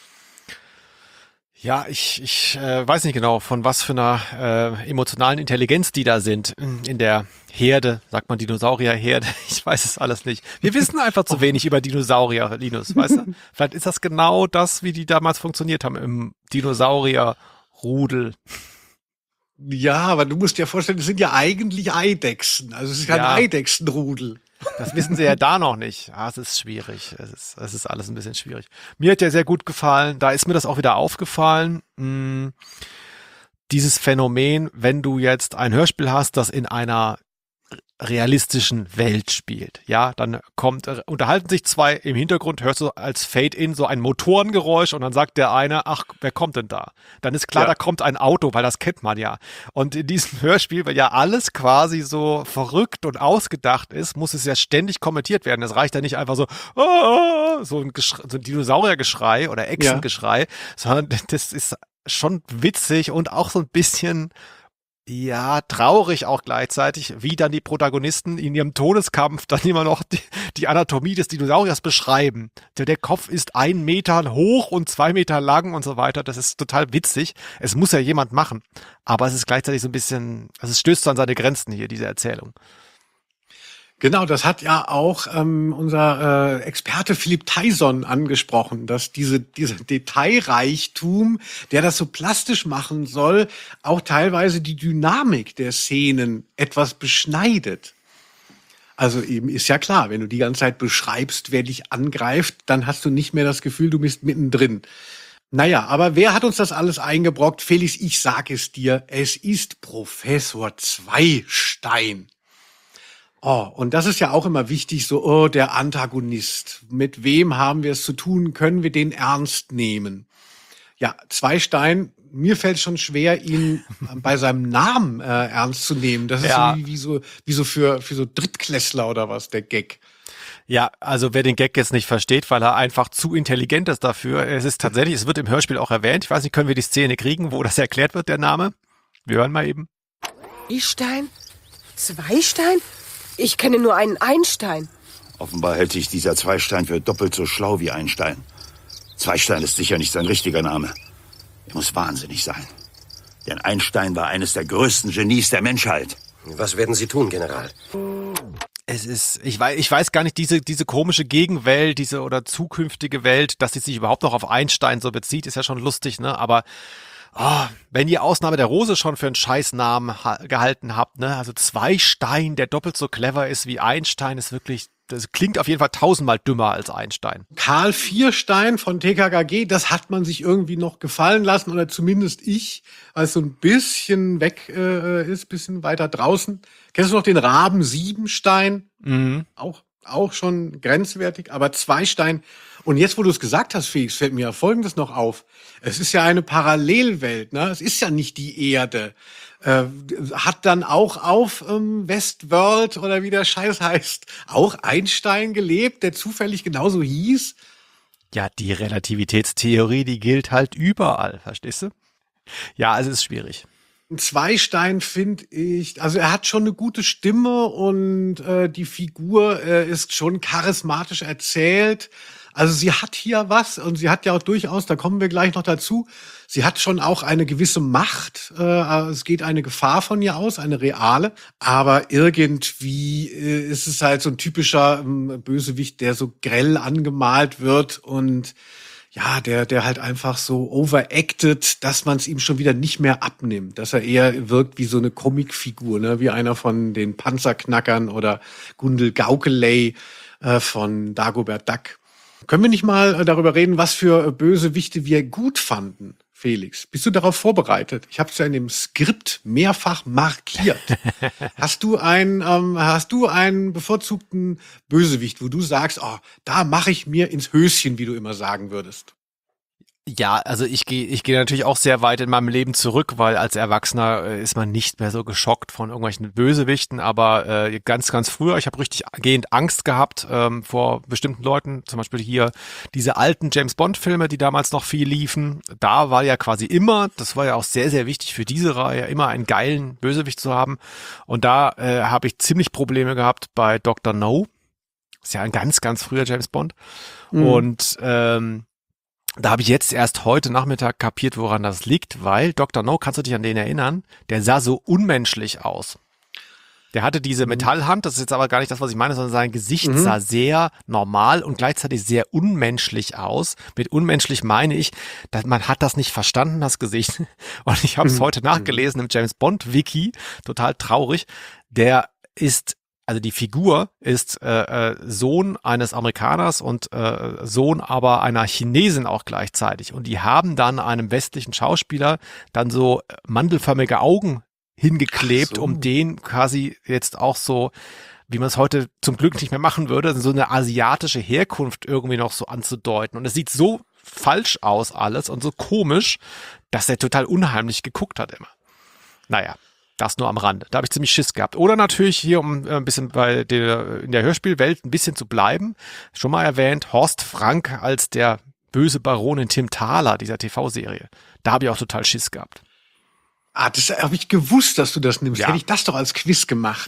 Ja, ich, ich äh, weiß nicht genau, von was für einer äh, emotionalen Intelligenz die da sind in der Herde, sagt man Dinosaurierherde, ich weiß es alles nicht. Wir wissen einfach zu wenig über Dinosaurier, Linus, weißt du? Vielleicht ist das genau das, wie die damals funktioniert haben im Dinosaurierrudel. Ja, aber du musst dir vorstellen, das sind ja eigentlich Eidechsen. Also es ist kein Ja. Eidechsenrudel. Das wissen sie ja da noch nicht. Ah, es ist schwierig. Es ist, es ist alles ein bisschen schwierig. Mir hat der sehr gut gefallen. Da ist mir das auch wieder aufgefallen. Hm, dieses Phänomen, wenn du jetzt ein Hörspiel hast, das in einer realistischen Welt spielt. Ja, dann kommt, äh, unterhalten sich zwei, im Hintergrund hörst du als Fade-In so ein Motorengeräusch und dann sagt der eine, ach, wer kommt denn da? Dann ist klar, Ja. da kommt ein Auto, weil das kennt man ja. Und in diesem Hörspiel, weil ja alles quasi so verrückt und ausgedacht ist, muss es ja ständig kommentiert werden. Es reicht ja nicht einfach so, ah, so ein, Geschrei, so ein Dinosauriergeschrei oder Echsengeschrei, sondern das ist schon witzig und auch so ein bisschen ja, traurig auch gleichzeitig, wie dann die Protagonisten in ihrem Todeskampf dann immer noch die, die Anatomie des Dinosauriers beschreiben. Der, der Kopf ist ein Meter hoch und zwei Meter lang und so weiter. Das ist total witzig. Es muss ja jemand machen. Aber es ist gleichzeitig so ein bisschen, also es stößt an seine Grenzen hier, diese Erzählung. Genau, das hat ja auch ähm, unser äh, Experte Philipp Tyson angesprochen, dass diese dieser Detailreichtum, der das so plastisch machen soll, auch teilweise die Dynamik der Szenen etwas beschneidet. Also eben ist ja klar, wenn du die ganze Zeit beschreibst, wer dich angreift, dann hast du nicht mehr das Gefühl, du bist mittendrin. Naja, aber wer hat uns das alles eingebrockt? Felix, ich sag es dir, es ist Professor Zweistein. Oh, und das ist ja auch immer wichtig, so, oh, der Antagonist. Mit wem haben wir es zu tun? Können wir den ernst nehmen? Ja, Zweistein, mir fällt schon schwer, ihn bei seinem Namen äh, ernst zu nehmen. Das ist Ja. so wie, wie so, wie so für, für so Drittklässler oder was, der Gag. Ja, also wer den Gag jetzt nicht versteht, weil er einfach zu intelligent ist dafür, es ist tatsächlich, es wird im Hörspiel auch erwähnt, ich weiß nicht, können wir die Szene kriegen, wo das erklärt wird, der Name? Wir hören mal eben. Istein? Zweistein? Ich kenne nur einen Einstein. Offenbar hält sich dieser Zweistein für doppelt so schlau wie Einstein. Zweistein ist sicher nicht sein richtiger Name. Er muss wahnsinnig sein. Denn Einstein war eines der größten Genies der Menschheit. Was werden Sie tun, General? Es ist, ich weiß, ich weiß gar nicht, diese, diese komische Gegenwelt, diese oder zukünftige Welt, dass sie sich überhaupt noch auf Einstein so bezieht, ist ja schon lustig, ne? Aber oh, wenn ihr Ausnahme der Rose schon für einen Scheißnamen ha- gehalten habt, ne? Also Zweistein, der doppelt so clever ist wie Einstein, ist wirklich, das klingt auf jeden Fall tausendmal dümmer als Einstein. Karl Vierstein von T K K G, das hat man sich irgendwie noch gefallen lassen, oder zumindest ich, weil es so ein bisschen weg äh, ist, bisschen weiter draußen. Kennst du noch den Raben Siebenstein? Mhm. Auch, auch schon grenzwertig, aber Zweistein. Und jetzt, wo du es gesagt hast, Felix, fällt mir ja Folgendes noch auf. Es ist ja eine Parallelwelt, ne? Es ist ja nicht die Erde. Äh, hat dann auch auf ähm, Westworld oder wie der Scheiß heißt, auch Einstein gelebt, der zufällig genauso hieß? Ja, die Relativitätstheorie, die gilt halt überall, verstehst du? Ja, also es ist schwierig. Zweistein finde ich, also er hat schon eine gute Stimme und äh, die Figur äh, ist schon charismatisch erzählt. Also sie hat hier was und sie hat ja auch durchaus, da kommen wir gleich noch dazu, sie hat schon auch eine gewisse Macht. Äh, es geht eine Gefahr von ihr aus, eine reale. Aber irgendwie äh, ist es halt so ein typischer ähm, Bösewicht, der so grell angemalt wird und ja, der, der halt einfach so overacted, dass man es ihm schon wieder nicht mehr abnimmt. Dass er eher wirkt wie so eine Comicfigur, ne? Wie einer von den Panzerknackern oder Gundel Gaukeley äh, von Dagobert Duck. Können wir nicht mal äh, darüber reden, was für äh, Bösewichte wir gut fanden, Felix? Bist du darauf vorbereitet? Ich habe es ja in dem Skript mehrfach markiert. Hast du einen, ähm, hast du einen bevorzugten Bösewicht, wo du sagst, oh, da mache ich mir ins Höschen, wie du immer sagen würdest? Ja, also ich gehe ich gehe natürlich auch sehr weit in meinem Leben zurück, weil als Erwachsener äh, ist man nicht mehr so geschockt von irgendwelchen Bösewichten, aber äh, ganz, ganz früher, ich habe richtig gehend Angst gehabt ähm, vor bestimmten Leuten, zum Beispiel hier diese alten James-Bond-Filme, die damals noch viel liefen, da war ja quasi immer, das war ja auch sehr, sehr wichtig für diese Reihe, immer einen geilen Bösewicht zu haben und da äh, habe ich ziemlich Probleme gehabt bei Doktor No, ist ja ein ganz, ganz früher James-Bond mhm. und ähm, da habe ich jetzt erst heute Nachmittag kapiert, woran das liegt, weil Doktor No, kannst du dich an den erinnern, der sah so unmenschlich aus. Der hatte diese Metallhand, das ist jetzt aber gar nicht das, was ich meine, sondern sein Gesicht mhm. sah sehr normal und gleichzeitig sehr unmenschlich aus. Mit unmenschlich meine ich, dass man hat das nicht verstanden, das Gesicht. Und ich habe es mhm. heute nachgelesen im James Bond Wiki, total traurig. Der ist Also die Figur ist äh, äh, Sohn eines Amerikaners und äh, Sohn aber einer Chinesin auch gleichzeitig. Und die haben dann einem westlichen Schauspieler dann so mandelförmige Augen hingeklebt, so. um den quasi jetzt auch so, wie man es heute zum Glück nicht mehr machen würde, so eine asiatische Herkunft irgendwie noch so anzudeuten. Und es sieht so falsch aus alles und so komisch, dass der total unheimlich geguckt hat immer. Naja, das nur am Rande. Da habe ich ziemlich Schiss gehabt. Oder natürlich hier, um ein bisschen bei der, in der Hörspielwelt ein bisschen zu bleiben, schon mal erwähnt, Horst Frank als der böse Baron in Tim Thaler, dieser T V-Serie. Da habe ich auch total Schiss gehabt. Ah, das habe ich gewusst, dass du das nimmst. Ja. Hätte ich das doch als Quiz gemacht.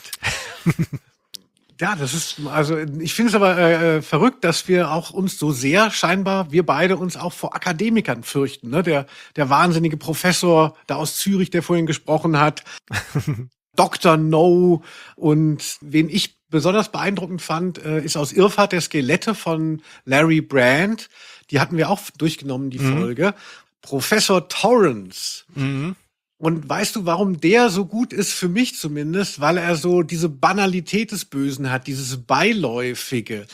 Ja, das ist, also ich finde es aber äh, verrückt, dass wir auch uns so sehr scheinbar, wir beide uns auch vor Akademikern fürchten. Ne? Der, der wahnsinnige Professor da aus Zürich, der vorhin gesprochen hat, Doktor No, und wen ich besonders beeindruckend fand, äh, ist aus Irrfahrt der Skelette von Larry Brand. Die hatten wir auch durchgenommen, die Mhm. Folge. Professor Torrance. Mhm. Und weißt du, warum der so gut ist, für mich zumindest? Weil er so diese Banalität des Bösen hat, dieses Beiläufige.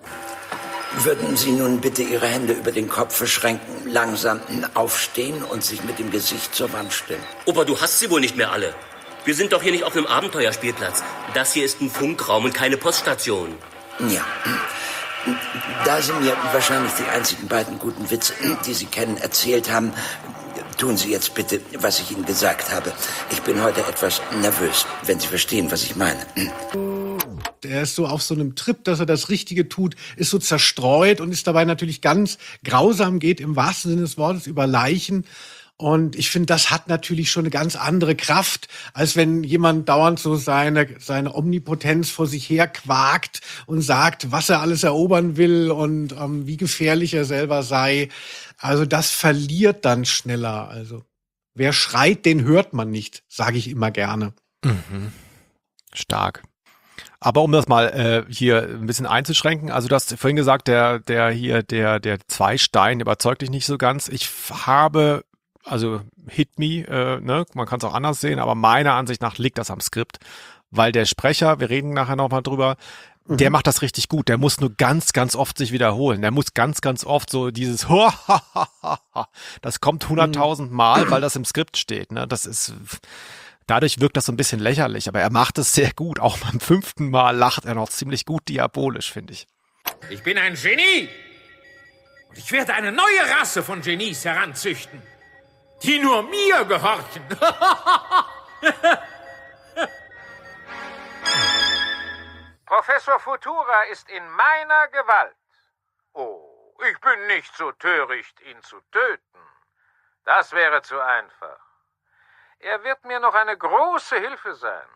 Würden Sie nun bitte Ihre Hände über den Kopf verschränken, langsam aufstehen und sich mit dem Gesicht zur Wand stellen? Opa, du hast sie wohl nicht mehr alle. Wir sind doch hier nicht auf einem Abenteuerspielplatz. Das hier ist ein Funkraum und keine Poststation. Ja. Da Sie mir wahrscheinlich die einzigen beiden guten Witze, die Sie kennen, erzählt haben, tun Sie jetzt bitte, was ich Ihnen gesagt habe. Ich bin heute etwas nervös, wenn Sie verstehen, was ich meine. Er ist so auf so einem Trip, dass er das Richtige tut, ist so zerstreut und ist dabei natürlich ganz grausam, geht im wahrsten Sinne des Wortes über Leichen. Und ich finde, das hat natürlich schon eine ganz andere Kraft, als wenn jemand dauernd so seine, seine Omnipotenz vor sich her quakt und sagt, was er alles erobern will und ähm, wie gefährlich er selber sei. Also das verliert dann schneller. Also wer schreit, den hört man nicht, sage ich immer gerne. Mhm. Stark. Aber um das mal äh, hier ein bisschen einzuschränken, also du hast vorhin gesagt, der, der hier, der, der Zweistein überzeugt dich nicht so ganz. Ich habe, also Hit Me, äh, ne, man kann es auch anders sehen, aber meiner Ansicht nach liegt das am Skript, weil der Sprecher, wir reden nachher nochmal drüber, mhm. der macht das richtig gut. Der muss nur ganz, ganz oft sich wiederholen. Der muss ganz, ganz oft so dieses das kommt hunderttausend Mal, weil das im Skript steht. Ne? Das ist, dadurch wirkt das so ein bisschen lächerlich, aber er macht es sehr gut. Auch beim fünften Mal lacht er noch ziemlich gut diabolisch, finde ich. Ich bin ein Genie und ich werde eine neue Rasse von Genies heranzüchten, die nur mir gehorchen. Professor Futura ist in meiner Gewalt. Oh, ich bin nicht so töricht, ihn zu töten. Das wäre zu einfach. Er wird mir noch eine große Hilfe sein.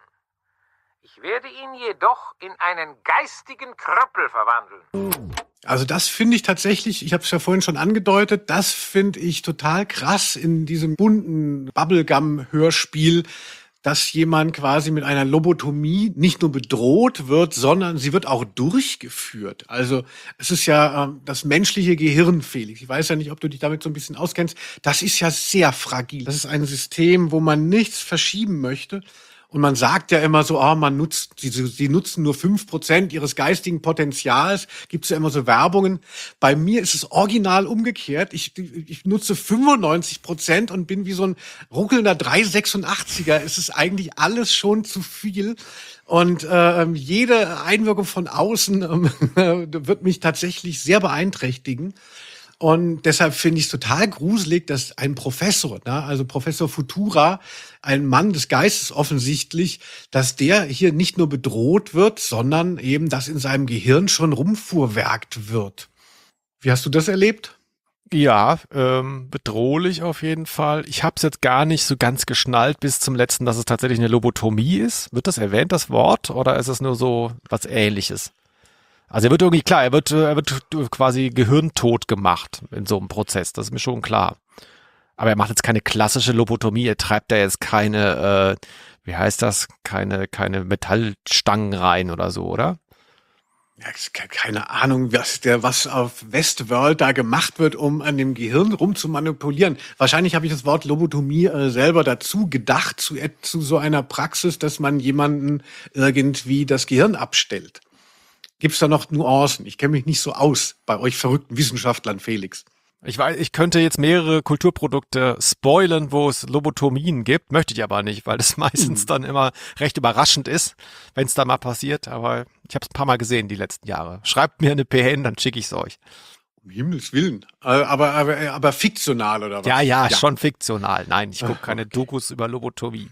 Ich werde ihn jedoch in einen geistigen Kröppel verwandeln. Also das finde ich tatsächlich, ich habe es ja vorhin schon angedeutet, das finde ich total krass in diesem bunten Bubblegum-Hörspiel, dass jemand quasi mit einer Lobotomie nicht nur bedroht wird, sondern sie wird auch durchgeführt. Also es ist ja ähm, das menschliche Gehirn, Felix. Ich weiß ja nicht, ob du dich damit so ein bisschen auskennst. Das ist ja sehr fragil. Das ist ein System, wo man nichts verschieben möchte. Und man sagt ja immer so, ah, man nutzt, sie, sie nutzen nur fünf Prozent ihres geistigen Potenzials. Gibt's ja immer so Werbungen. Bei mir ist es original umgekehrt. Ich, ich nutze fünfundneunzig Prozent und bin wie so ein ruckelnder drei sechsundachtziger. Es ist eigentlich alles schon zu viel. Und äh, jede Einwirkung von außen äh, wird mich tatsächlich sehr beeinträchtigen. Und deshalb finde ich es total gruselig, dass ein Professor, ne, also Professor Futura, ein Mann des Geistes offensichtlich, dass der hier nicht nur bedroht wird, sondern eben, dass in seinem Gehirn schon rumfuhrwerkt wird. Wie hast du das erlebt? Ja, ähm, bedrohlich auf jeden Fall. Ich habe es jetzt gar nicht so ganz geschnallt bis zum letzten, dass es tatsächlich eine Lobotomie ist. Wird das erwähnt, das Wort, oder ist es nur so was Ähnliches? Also er wird irgendwie, klar, er wird, er wird quasi gehirntot gemacht in so einem Prozess, das ist mir schon klar. Aber er macht jetzt keine klassische Lobotomie, er treibt da jetzt keine, äh, wie heißt das, keine, keine Metallstangen rein oder so, oder? Ja, keine Ahnung, was der, was auf Westworld da gemacht wird, um an dem Gehirn rumzumanipulieren. Wahrscheinlich habe ich das Wort Lobotomie äh, selber dazu gedacht, zu, zu so einer Praxis, dass man jemanden irgendwie das Gehirn abstellt. Gibt's da noch Nuancen? Ich kenne mich nicht so aus bei euch verrückten Wissenschaftlern, Felix. Ich weiß, ich könnte jetzt mehrere Kulturprodukte spoilern, wo es Lobotomien gibt, möchte ich aber nicht, weil das meistens dann immer recht überraschend ist, wenn es da mal passiert. Aber ich habe es ein paar Mal gesehen die letzten Jahre. Schreibt mir eine P N, dann schicke ich es euch. Um Himmels Willen. Aber, aber, aber fiktional oder was? Ja, ja, ja. Schon fiktional. Nein, ich gucke Ach, keine okay. Dokus über Lobotomie.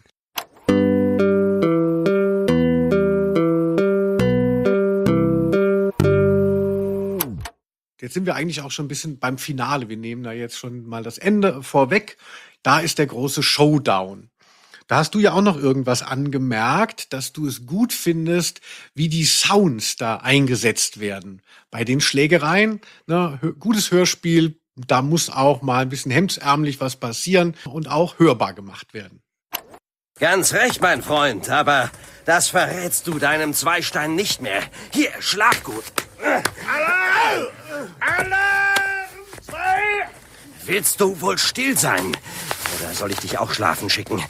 Jetzt sind wir eigentlich auch schon ein bisschen beim Finale. Wir nehmen da jetzt schon mal das Ende vorweg. Da ist der große Showdown. Da hast du ja auch noch irgendwas angemerkt, dass du es gut findest, wie die Sounds da eingesetzt werden. Bei den Schlägereien, ne, hö- gutes Hörspiel, da muss auch mal ein bisschen hemdsärmlich was passieren und auch hörbar gemacht werden. Ganz recht, mein Freund, aber das verrätst du deinem Zweistein nicht mehr. Hier, schlaf gut. Alarm! Alarm! Zwei! Willst du wohl still sein? Oder soll ich dich auch schlafen schicken?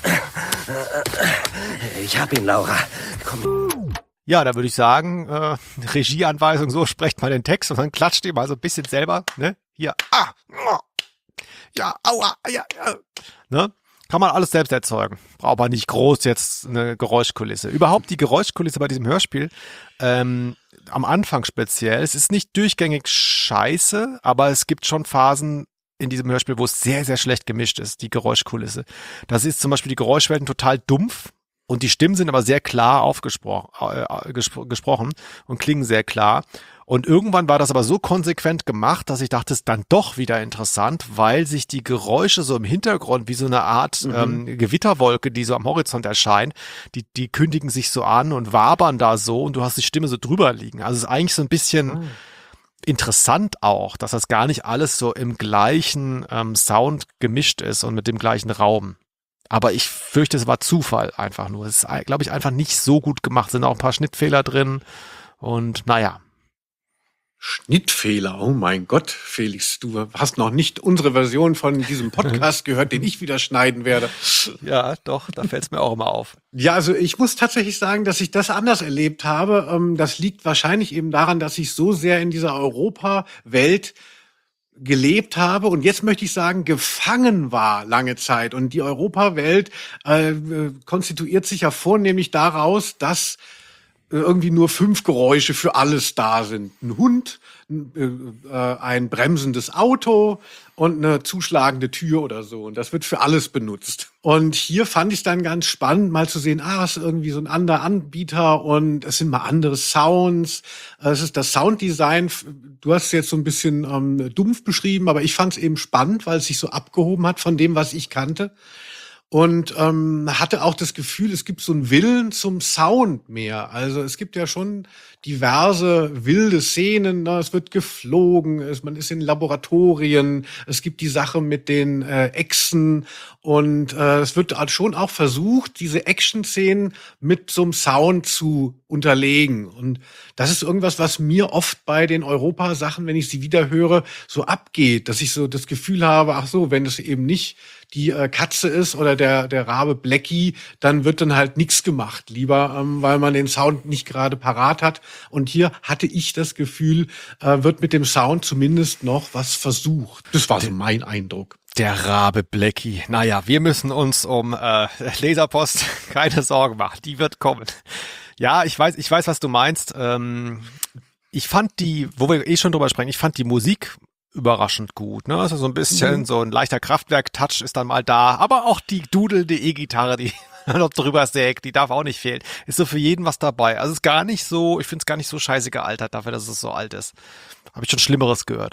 Ich hab ihn, Laura. Komm. Ja, da würde ich sagen, äh, Regieanweisung, so sprecht mal den Text und dann klatscht ihr mal so ein bisschen selber, ne? Hier, ah, oh, ja, aua, ja, ja, ne? Kann man alles selbst erzeugen. Braucht man nicht groß jetzt eine Geräuschkulisse. Überhaupt die Geräuschkulisse bei diesem Hörspiel, ähm, am Anfang speziell, es ist nicht durchgängig scheiße, aber es gibt schon Phasen in diesem Hörspiel, wo es sehr, sehr schlecht gemischt ist, die Geräuschkulisse. Das ist zum Beispiel die Geräuschwelten total dumpf und die Stimmen sind aber sehr klar aufgesprochen äh, gespro- gesprochen und klingen sehr klar. Und irgendwann war das aber so konsequent gemacht, dass ich dachte, es ist dann doch wieder interessant, weil sich die Geräusche so im Hintergrund wie so eine Art Mhm. ähm, Gewitterwolke, die so am Horizont erscheint, die, die kündigen sich so an und wabern da so und du hast die Stimme so drüber liegen. Also es ist eigentlich so ein bisschen Ah. interessant auch, dass das gar nicht alles so im gleichen ähm, Sound gemischt ist und mit dem gleichen Raum. Aber ich fürchte, es war Zufall einfach nur. Es ist, glaube ich, einfach nicht so gut gemacht. Sind auch ein paar Schnittfehler drin und naja. Schnittfehler, oh mein Gott, Felix, du hast noch nicht unsere Version von diesem Podcast gehört, den ich wieder schneiden werde. Ja, doch, da fällt es mir auch immer auf. Ja, also ich muss tatsächlich sagen, dass ich das anders erlebt habe. Ähm, Das liegt wahrscheinlich eben daran, dass ich so sehr in dieser Europa-Welt gelebt habe und jetzt möchte ich sagen, gefangen war lange Zeit. Und die Europawelt äh, äh, konstituiert sich ja vornehmlich daraus, dass äh, irgendwie nur fünf Geräusche für alles da sind. Ein Hund, ein, äh, ein bremsendes Auto und eine zuschlagende Tür oder so. Und das wird für alles benutzt. Und hier fand ich dann ganz spannend, mal zu sehen, ah, es ist irgendwie so ein anderer Anbieter und es sind mal andere Sounds. Es ist das Sounddesign. Du hast es jetzt so ein bisschen ähm, dumpf beschrieben, aber ich fand es eben spannend, weil es sich so abgehoben hat von dem, was ich kannte. Und ähm, hatte auch das Gefühl, es gibt so einen Willen zum Sound mehr. Also es gibt ja schon diverse wilde Szenen. Ne? Es wird geflogen, es, man ist in Laboratorien. Es gibt die Sache mit den äh, Echsen. Und äh, es wird halt schon auch versucht, diese Action-Szenen mit so einem Sound zu unterlegen. Und das ist irgendwas, was mir oft bei den Europa-Sachen, wenn ich sie wieder höre, so abgeht. Dass ich so das Gefühl habe, ach so, wenn es eben nicht die äh, Katze ist oder der der Rabe Blackie, dann wird dann halt nichts gemacht, lieber, ähm, weil man den Sound nicht gerade parat hat. Und hier hatte ich das Gefühl, äh, wird mit dem Sound zumindest noch was versucht. Das war so mein Eindruck. Der Rabe Blackie. Naja, wir müssen uns um äh, Leserpost keine Sorgen machen. Die wird kommen. Ja, ich weiß, ich weiß, was du meinst. Ähm, ich fand die, wo wir eh schon drüber sprechen, ich fand die Musik überraschend gut, ne? Also so ein bisschen, Mhm. so ein leichter Kraftwerk-Touch ist dann mal da, aber auch die dudelnde E-Gitarre, die noch drüber sägt, die darf auch nicht fehlen. Ist so für jeden was dabei. Also ist gar nicht so, ich finde es gar nicht so scheiße gealtert dafür, dass es so alt ist. Habe ich schon Schlimmeres gehört.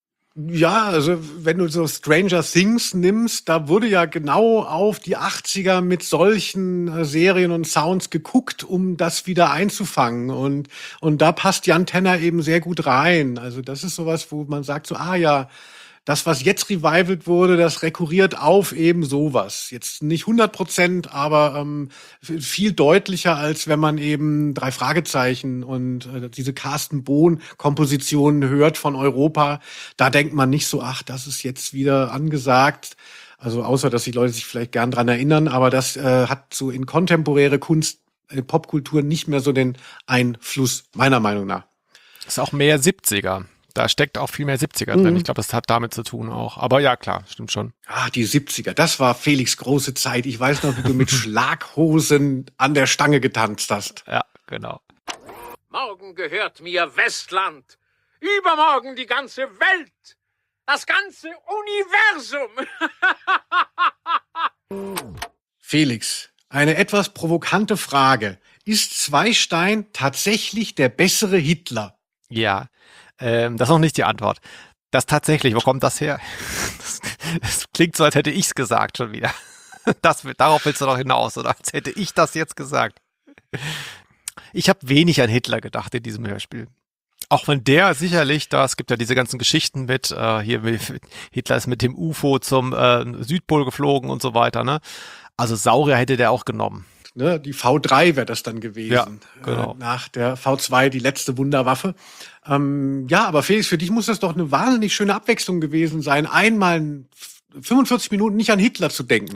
Ja, also wenn du so Stranger Things nimmst, da wurde ja genau auf die achtziger mit solchen äh, Serien und Sounds geguckt, um das wieder einzufangen. Und und da passt Jan Tenner eben sehr gut rein. Also das ist sowas, wo man sagt so, ah ja, das, was jetzt revivalt wurde, das rekurriert auf eben sowas. Jetzt nicht hundert Prozent, aber ähm, viel deutlicher, als wenn man eben drei Fragezeichen und äh, diese Carsten Bohn-Kompositionen hört von Europa. Da denkt man nicht so, ach, das ist jetzt wieder angesagt. Also außer, dass die Leute sich vielleicht gern dran erinnern, aber das äh, hat so in kontemporäre Kunst, äh, Popkultur nicht mehr so den Einfluss, meiner Meinung nach. Ist auch mehr siebziger. Da steckt auch viel mehr siebziger drin. Mhm. Ich glaube, das hat damit zu tun auch. Aber ja, klar, stimmt schon. Ah, die siebziger, das war Felix große Zeit. Ich weiß noch, wie du mit Schlaghosen an der Stange getanzt hast. Ja, genau. Morgen gehört mir Westland. Übermorgen die ganze Welt. Das ganze Universum. Felix, eine etwas provokante Frage. Ist Zweistein tatsächlich der bessere Hitler? Ja, ähm, das ist noch nicht die Antwort. Das tatsächlich, wo kommt das her? Das, das klingt so, als hätte ich's gesagt schon wieder. Das, darauf willst du doch hinaus, oder? Als hätte ich das jetzt gesagt. Ich habe wenig an Hitler gedacht in diesem Hörspiel. Auch wenn der sicherlich, da es gibt ja diese ganzen Geschichten mit, äh, hier Hitler ist mit dem U F O zum äh, Südpol geflogen und so weiter, ne? Also Saurier hätte der auch genommen. Ne, die V drei wäre das dann gewesen. Ja, genau. Äh, nach der V zwei, die letzte Wunderwaffe. Ähm, ja, aber Felix, für dich muss das doch eine wahnsinnig schöne Abwechslung gewesen sein, einmal fünfundvierzig Minuten nicht an Hitler zu denken.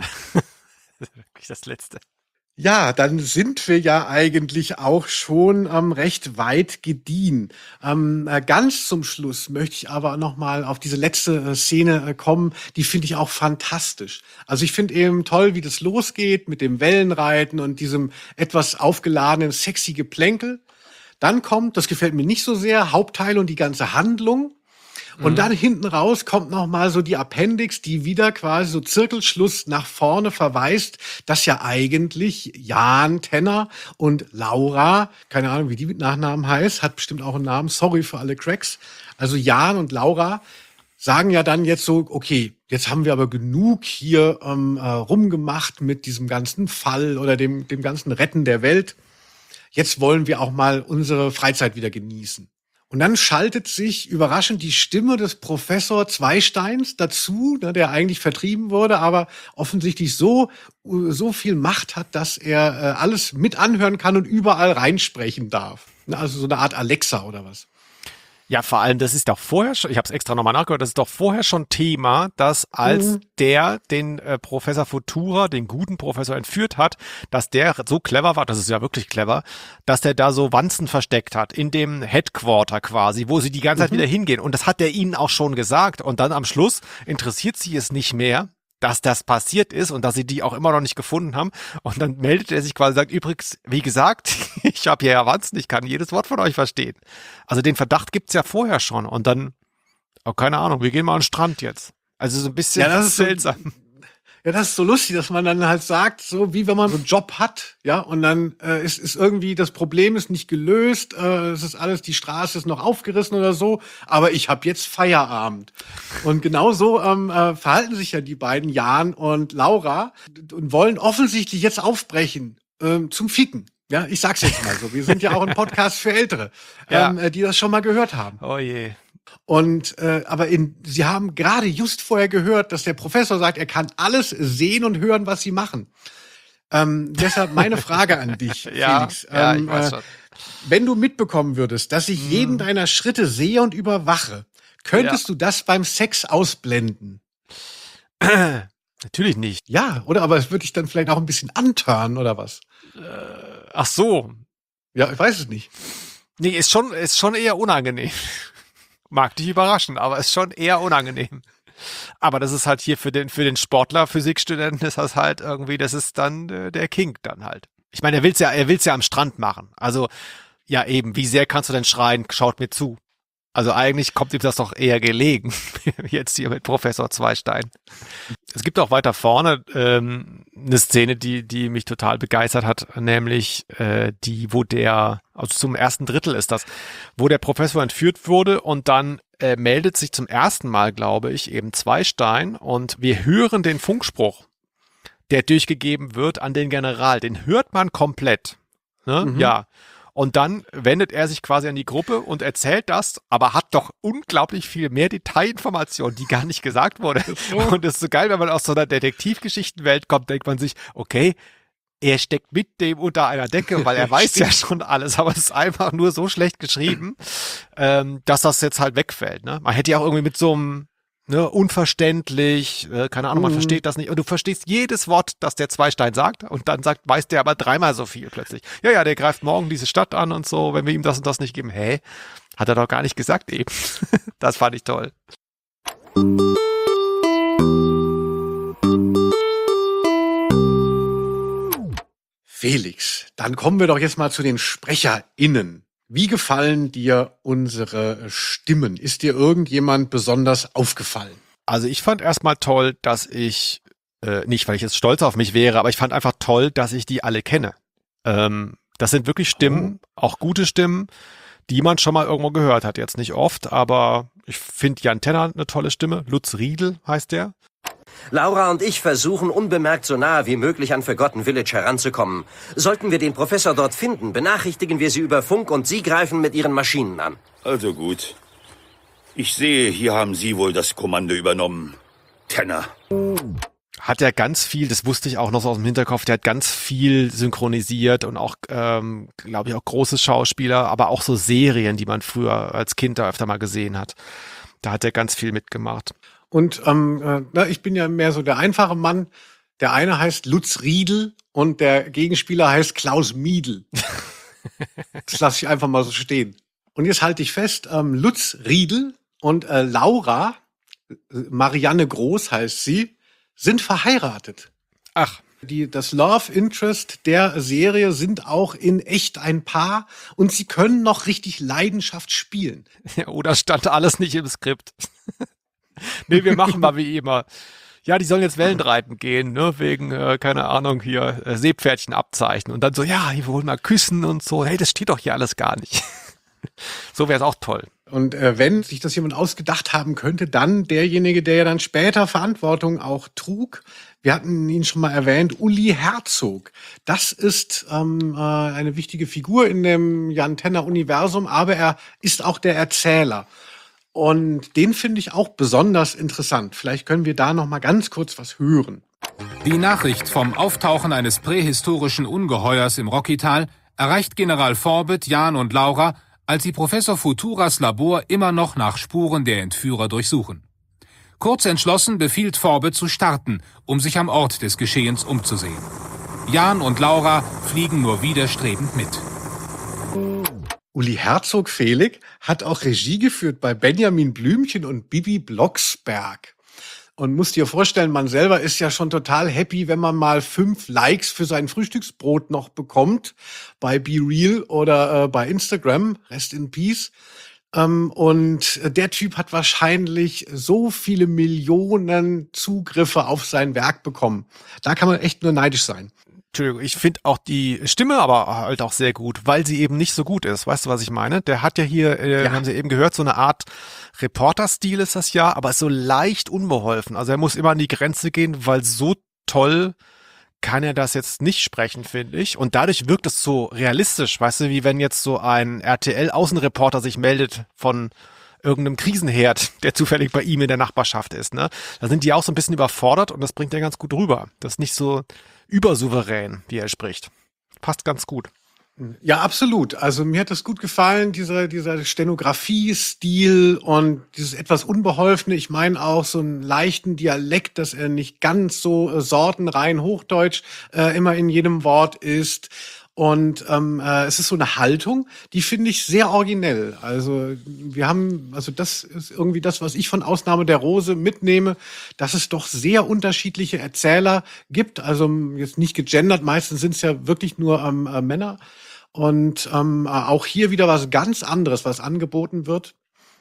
Das ist wirklich das Letzte. Ja, dann sind wir ja eigentlich auch schon ähm, recht weit gediehen. Ähm, äh, ganz zum Schluss möchte ich aber noch mal auf diese letzte äh, Szene äh, kommen. Die finde ich auch fantastisch. Also ich finde eben toll, wie das losgeht mit dem Wellenreiten und diesem etwas aufgeladenen, sexy Geplänkel. Dann kommt, das gefällt mir nicht so sehr, Hauptteil und die ganze Handlung. Und mhm. dann hinten raus kommt noch mal so die Appendix, die wieder quasi so Zirkelschluss nach vorne verweist, dass ja eigentlich Jan Tenner und Laura, keine Ahnung, wie die mit Nachnamen heißt, hat bestimmt auch einen Namen, sorry für alle Cracks. Also Jan und Laura sagen ja dann jetzt so, okay, jetzt haben wir aber genug hier ähm, äh, rumgemacht mit diesem ganzen Fall oder dem, dem ganzen Retten der Welt. Jetzt wollen wir auch mal unsere Freizeit wieder genießen. Und dann schaltet sich überraschend die Stimme des Professor Zweisteins dazu, ne, der eigentlich vertrieben wurde, aber offensichtlich so so viel Macht hat, dass er äh, alles mit anhören kann und überall reinsprechen darf. Also so eine Art Alexa oder was. Ja, vor allem, das ist doch vorher schon, ich habe es extra nochmal nachgehört, das ist doch vorher schon Thema, dass als mhm. der den äh, Professor Futura, den guten Professor, entführt hat, dass der so clever war, das ist ja wirklich clever, dass der da so Wanzen versteckt hat, in dem Headquarter quasi, wo sie die ganze Zeit mhm. wieder hingehen. Und das hat er ihnen auch schon gesagt. Und dann am Schluss interessiert sie es nicht mehr, dass das passiert ist und dass sie die auch immer noch nicht gefunden haben. Und dann meldet er sich quasi und sagt, übrigens, wie gesagt, ich habe hier ja Wanzen, ich kann jedes Wort von euch verstehen. Also den Verdacht gibt's ja vorher schon. Und dann, oh, keine Ahnung, wir gehen mal an den Strand jetzt. Also so ein bisschen ja, das ist seltsam. So, ja, das ist so lustig, dass man dann halt sagt, so wie wenn man so einen Job hat, ja, und dann äh, ist, ist irgendwie, das Problem ist nicht gelöst, äh, es ist alles, die Straße ist noch aufgerissen oder so, aber ich habe jetzt Feierabend. Und genau so ähm, äh, verhalten sich ja die beiden, Jan und Laura, und wollen offensichtlich jetzt aufbrechen ähm, zum Ficken. Ja, ich sag's jetzt mal so, wir sind ja auch ein Podcast für Ältere, ja. ähm, die das schon mal gehört haben. Oh je. Und äh, aber in, sie haben gerade just vorher gehört, dass der Professor sagt, er kann alles sehen und hören, was sie machen. Ähm, deshalb meine Frage an dich, ja, Felix. Ja, ähm, ich weiß schon. Äh, wenn du mitbekommen würdest, dass ich hm. jeden deiner Schritte sehe und überwache, könntest ja. du das beim Sex ausblenden? Natürlich nicht. Ja, oder? Aber es würde dich dann vielleicht auch ein bisschen antören, oder was? Äh, ach so. Ja, ich weiß es nicht. Nee, ist schon, ist schon eher unangenehm. Mag dich überraschen, aber ist schon eher unangenehm. Aber das ist halt hier für den, für den Sportler, Physikstudenten ist das halt irgendwie, das ist dann äh, der Kink dann halt. Ich meine, er will's ja, er will's ja am Strand machen. Also, ja eben, wie sehr kannst du denn schreien, schaut mir zu. Also eigentlich kommt ihm das doch eher gelegen, jetzt hier mit Professor Zweistein. Es gibt auch weiter vorne ähm, eine Szene, die die mich total begeistert hat, nämlich äh, die, wo der, also zum ersten Drittel ist das, wo der Professor entführt wurde und dann äh, meldet sich zum ersten Mal, glaube ich, eben Zweistein und wir hören den Funkspruch, der durchgegeben wird an den General. Den hört man komplett. Ne? Mhm. Ja. Und dann wendet er sich quasi an die Gruppe und erzählt das, aber hat doch unglaublich viel mehr Detailinformationen, die gar nicht gesagt wurde. So. Und das ist so geil, wenn man aus so einer Detektivgeschichtenwelt kommt, denkt man sich, okay, er steckt mit dem unter einer Decke, weil er weiß ja schon alles, aber es ist einfach nur so schlecht geschrieben, ähm, dass das jetzt halt wegfällt. Ne? Man hätte ja auch irgendwie mit so einem Ne, unverständlich, äh, keine Ahnung, man mhm. versteht das nicht. Und du verstehst jedes Wort, das der Zweistein sagt. Und dann sagt, weiß der aber dreimal so viel plötzlich. Ja, ja, der greift morgen diese Stadt an und so, wenn wir ihm das und das nicht geben. Hä? Hat er doch gar nicht gesagt eben. Das fand ich toll. Felix, dann kommen wir doch jetzt mal zu den SprecherInnen. Wie gefallen dir unsere Stimmen? Ist dir irgendjemand besonders aufgefallen? Also ich fand erstmal toll, dass ich, äh, nicht weil ich jetzt stolz auf mich wäre, aber ich fand einfach toll, dass ich die alle kenne. Ähm, das sind wirklich Stimmen, oh. auch gute Stimmen, die man schon mal irgendwo gehört hat. Jetzt nicht oft, aber ich finde Jan Tenner eine tolle Stimme. Lutz Riedel heißt der. Laura und ich versuchen, unbemerkt so nahe wie möglich an Forgotten Village heranzukommen. Sollten wir den Professor dort finden, benachrichtigen wir Sie über Funk und Sie greifen mit Ihren Maschinen an. Also gut. Ich sehe, hier haben Sie wohl das Kommando übernommen. Tenner. Hat er ganz viel, das wusste ich auch noch so aus dem Hinterkopf, der hat ganz viel synchronisiert und auch, ähm, glaube ich, auch große Schauspieler, aber auch so Serien, die man früher als Kind da öfter mal gesehen hat. Da hat er ganz viel mitgemacht. Und ähm, äh, ich bin ja mehr so der einfache Mann. Der eine heißt Lutz Riedel und der Gegenspieler heißt Klaus Miedl. Das lasse ich einfach mal so stehen. Und jetzt halte ich fest, ähm, Lutz Riedel und äh, Laura, Marianne Groß heißt sie, sind verheiratet. Ach. Die, das Love Interest der Serie sind auch in echt ein Paar und sie können noch richtig Leidenschaft spielen. Ja, oder stand alles nicht im Skript? Nee, wir machen mal wie immer. Ja, die sollen jetzt Wellenreiten gehen, ne, wegen, äh, keine Ahnung, hier äh, Seepferdchen abzeichnen. Und dann so, ja, wir wollen mal küssen und so. Hey, das steht doch hier alles gar nicht. So wäre es auch toll. Und äh, wenn sich das jemand ausgedacht haben könnte, dann derjenige, der ja dann später Verantwortung auch trug. Wir hatten ihn schon mal erwähnt, Uli Herzog. Das ist ähm, äh, eine wichtige Figur in dem Jan Tenner-Universum, aber er ist auch der Erzähler. Und den finde ich auch besonders interessant. Vielleicht können wir da noch mal ganz kurz was hören. Die Nachricht vom Auftauchen eines prähistorischen Ungeheuers im Rockytal erreicht General Forbett, Jan und Laura, als sie Professor Futuras Labor immer noch nach Spuren der Entführer durchsuchen. Kurz entschlossen befiehlt Forbett zu starten, um sich am Ort des Geschehens umzusehen. Jan und Laura fliegen nur widerstrebend mit. Uli Herzog Felix hat auch Regie geführt bei Benjamin Blümchen und Bibi Blocksberg. Und muss dir vorstellen, man selber ist ja schon total happy, wenn man mal fünf Likes für sein Frühstücksbrot noch bekommt bei BeReal oder äh, bei Instagram. Rest in Peace. Ähm, und der Typ hat wahrscheinlich so viele Millionen Zugriffe auf sein Werk bekommen. Da kann man echt nur neidisch sein. Entschuldigung, ich finde auch die Stimme aber halt auch sehr gut, weil sie eben nicht so gut ist. Weißt du, was ich meine? Der hat ja hier, äh, ja. haben Sie eben gehört, so eine Art Reporter-Stil ist das ja, aber ist so leicht unbeholfen. Also er muss immer an die Grenze gehen, weil so toll kann er das jetzt nicht sprechen, finde ich. Und dadurch wirkt es so realistisch, weißt du, wie wenn jetzt so ein R T L-Außenreporter sich meldet von irgendeinem Krisenherd, der zufällig bei ihm in der Nachbarschaft ist, ne? Da sind die auch so ein bisschen überfordert und das bringt er ganz gut rüber. Das ist nicht so übersouverän, wie er spricht. Passt ganz gut. Ja, absolut. Also mir hat das gut gefallen, dieser, dieser Stenografie-Stil und dieses etwas Unbeholfene. Ich meine auch so einen leichten Dialekt, dass er nicht ganz so äh, sortenrein Hochdeutsch äh, immer in jedem Wort ist. Und ähm, äh, es ist so eine Haltung, die finde ich sehr originell. Also wir haben, also das ist irgendwie das, was ich von Ausnahme der Rose mitnehme, dass es doch sehr unterschiedliche Erzähler gibt. Also jetzt nicht gegendert, meistens sind es ja wirklich nur ähm, äh, Männer. Und ähm, auch hier wieder was ganz anderes, was angeboten wird.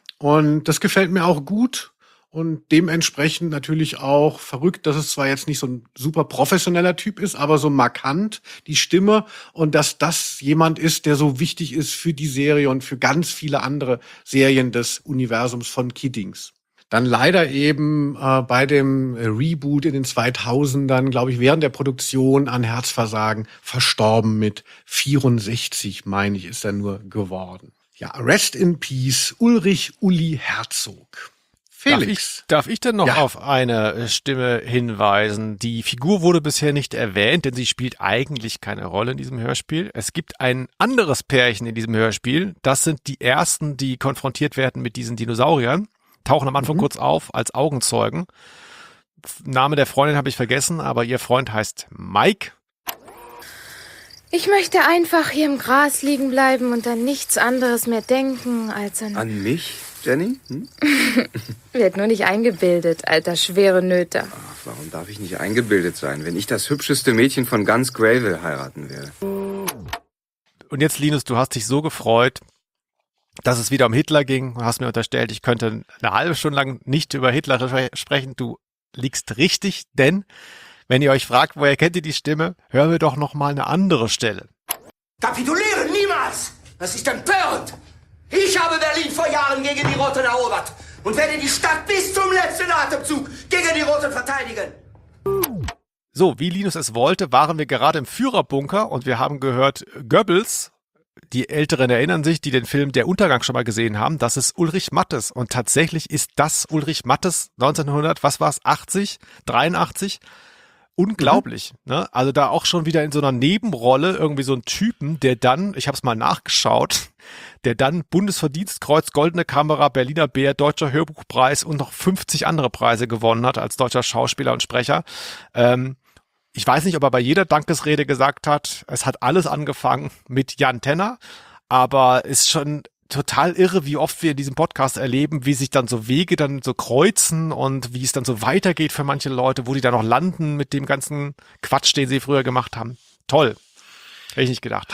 Und das gefällt mir auch gut. Und dementsprechend natürlich auch verrückt, dass es zwar jetzt nicht so ein super professioneller Typ ist, aber so markant, die Stimme, und dass das jemand ist, der so wichtig ist für die Serie und für ganz viele andere Serien des Universums von Kiddings. Dann leider eben äh, bei dem Reboot in den zweitausendern, glaube ich, während der Produktion an Herzversagen verstorben mit vierundsechzig, meine ich, ist er nur geworden. Ja, Rest in Peace, Ulrich Uli Herzog. Darf ich, darf ich denn noch ja. auf eine Stimme hinweisen? Die Figur wurde bisher nicht erwähnt, denn sie spielt eigentlich keine Rolle in diesem Hörspiel. Es gibt ein anderes Pärchen in diesem Hörspiel. Das sind die ersten, die konfrontiert werden mit diesen Dinosauriern. Tauchen am Anfang mhm. kurz auf als Augenzeugen. Name der Freundin habe ich vergessen, aber ihr Freund heißt Mike. Ich möchte einfach hier im Gras liegen bleiben und an nichts anderes mehr denken als an... An mich, Jenny? Hm? Wird nur nicht eingebildet, alter schwere Nöter. Ach, warum darf ich nicht eingebildet sein, wenn ich das hübscheste Mädchen von ganz Greyville heiraten werde? Und jetzt, Linus, du hast dich so gefreut, dass es wieder um Hitler ging und hast mir unterstellt, ich könnte eine halbe Stunde lang nicht über Hitler sprechen. Du liegst richtig, denn wenn ihr euch fragt, woher kennt ihr die Stimme, hören wir doch noch mal eine andere Stelle. Kapitulieren niemals! Das ist empörend! Ich habe Berlin vor Jahren gegen die Roten erobert und werde die Stadt bis zum letzten Atemzug gegen die Roten verteidigen. So, wie Linus es wollte, waren wir gerade im Führerbunker und wir haben gehört, Goebbels, die Älteren erinnern sich, die den Film Der Untergang schon mal gesehen haben, das ist Ulrich Mattes. Und tatsächlich ist das Ulrich Mattes neunzehnhundert, was war es, achtzig, dreiundachtzig? Unglaublich, mhm. ne? Also da auch schon wieder in so einer Nebenrolle irgendwie so ein Typen, der dann, ich habe es mal nachgeschaut, der dann Bundesverdienstkreuz, Goldene Kamera, Berliner Bär, Deutscher Hörbuchpreis und noch fünfzig andere Preise gewonnen hat als deutscher Schauspieler und Sprecher. Ähm, ich weiß nicht, ob er bei jeder Dankesrede gesagt hat, es hat alles angefangen mit Jan Tenner, aber ist schon total irre, wie oft wir in diesem Podcast erleben, wie sich dann so Wege dann so kreuzen und wie es dann so weitergeht für manche Leute, wo die dann noch landen mit dem ganzen Quatsch, den sie früher gemacht haben. Toll. Hätte ich nicht gedacht.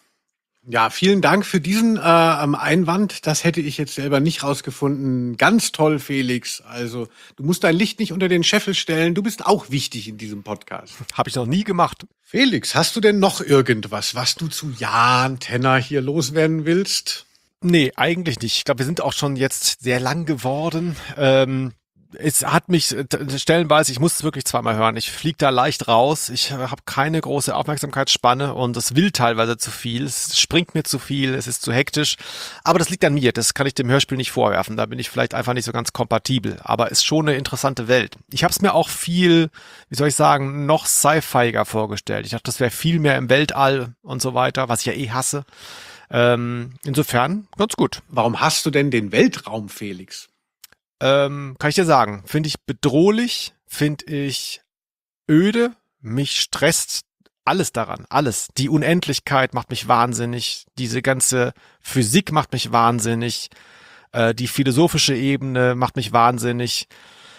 Ja, vielen Dank für diesen äh, Einwand. Das hätte ich jetzt selber nicht rausgefunden. Ganz toll, Felix. Also, du musst dein Licht nicht unter den Scheffel stellen. Du bist auch wichtig in diesem Podcast. Habe ich noch nie gemacht. Felix, hast du denn noch irgendwas, was du zu Jan Tenner hier loswerden willst? Nee, eigentlich nicht. Ich glaube, wir sind auch schon jetzt sehr lang geworden. Ähm, es hat mich stellenweise, ich muss es wirklich zweimal hören. Ich fliege da leicht raus. Ich habe keine große Aufmerksamkeitsspanne und es will teilweise zu viel. Es springt mir zu viel, es ist zu hektisch. Aber das liegt an mir. Das kann ich dem Hörspiel nicht vorwerfen. Da bin ich vielleicht einfach nicht so ganz kompatibel. Aber ist schon eine interessante Welt. Ich habe es mir auch viel, wie soll ich sagen, noch sci-fiiger vorgestellt. Ich dachte, das wäre viel mehr im Weltall und so weiter, was ich ja eh hasse. Ähm, insofern ganz gut. Warum hast du denn den Weltraum, Felix? Ähm, kann ich dir sagen, finde ich bedrohlich, finde ich öde, mich stresst alles daran, alles. Die Unendlichkeit macht mich wahnsinnig, diese ganze Physik macht mich wahnsinnig, äh, die philosophische Ebene macht mich wahnsinnig.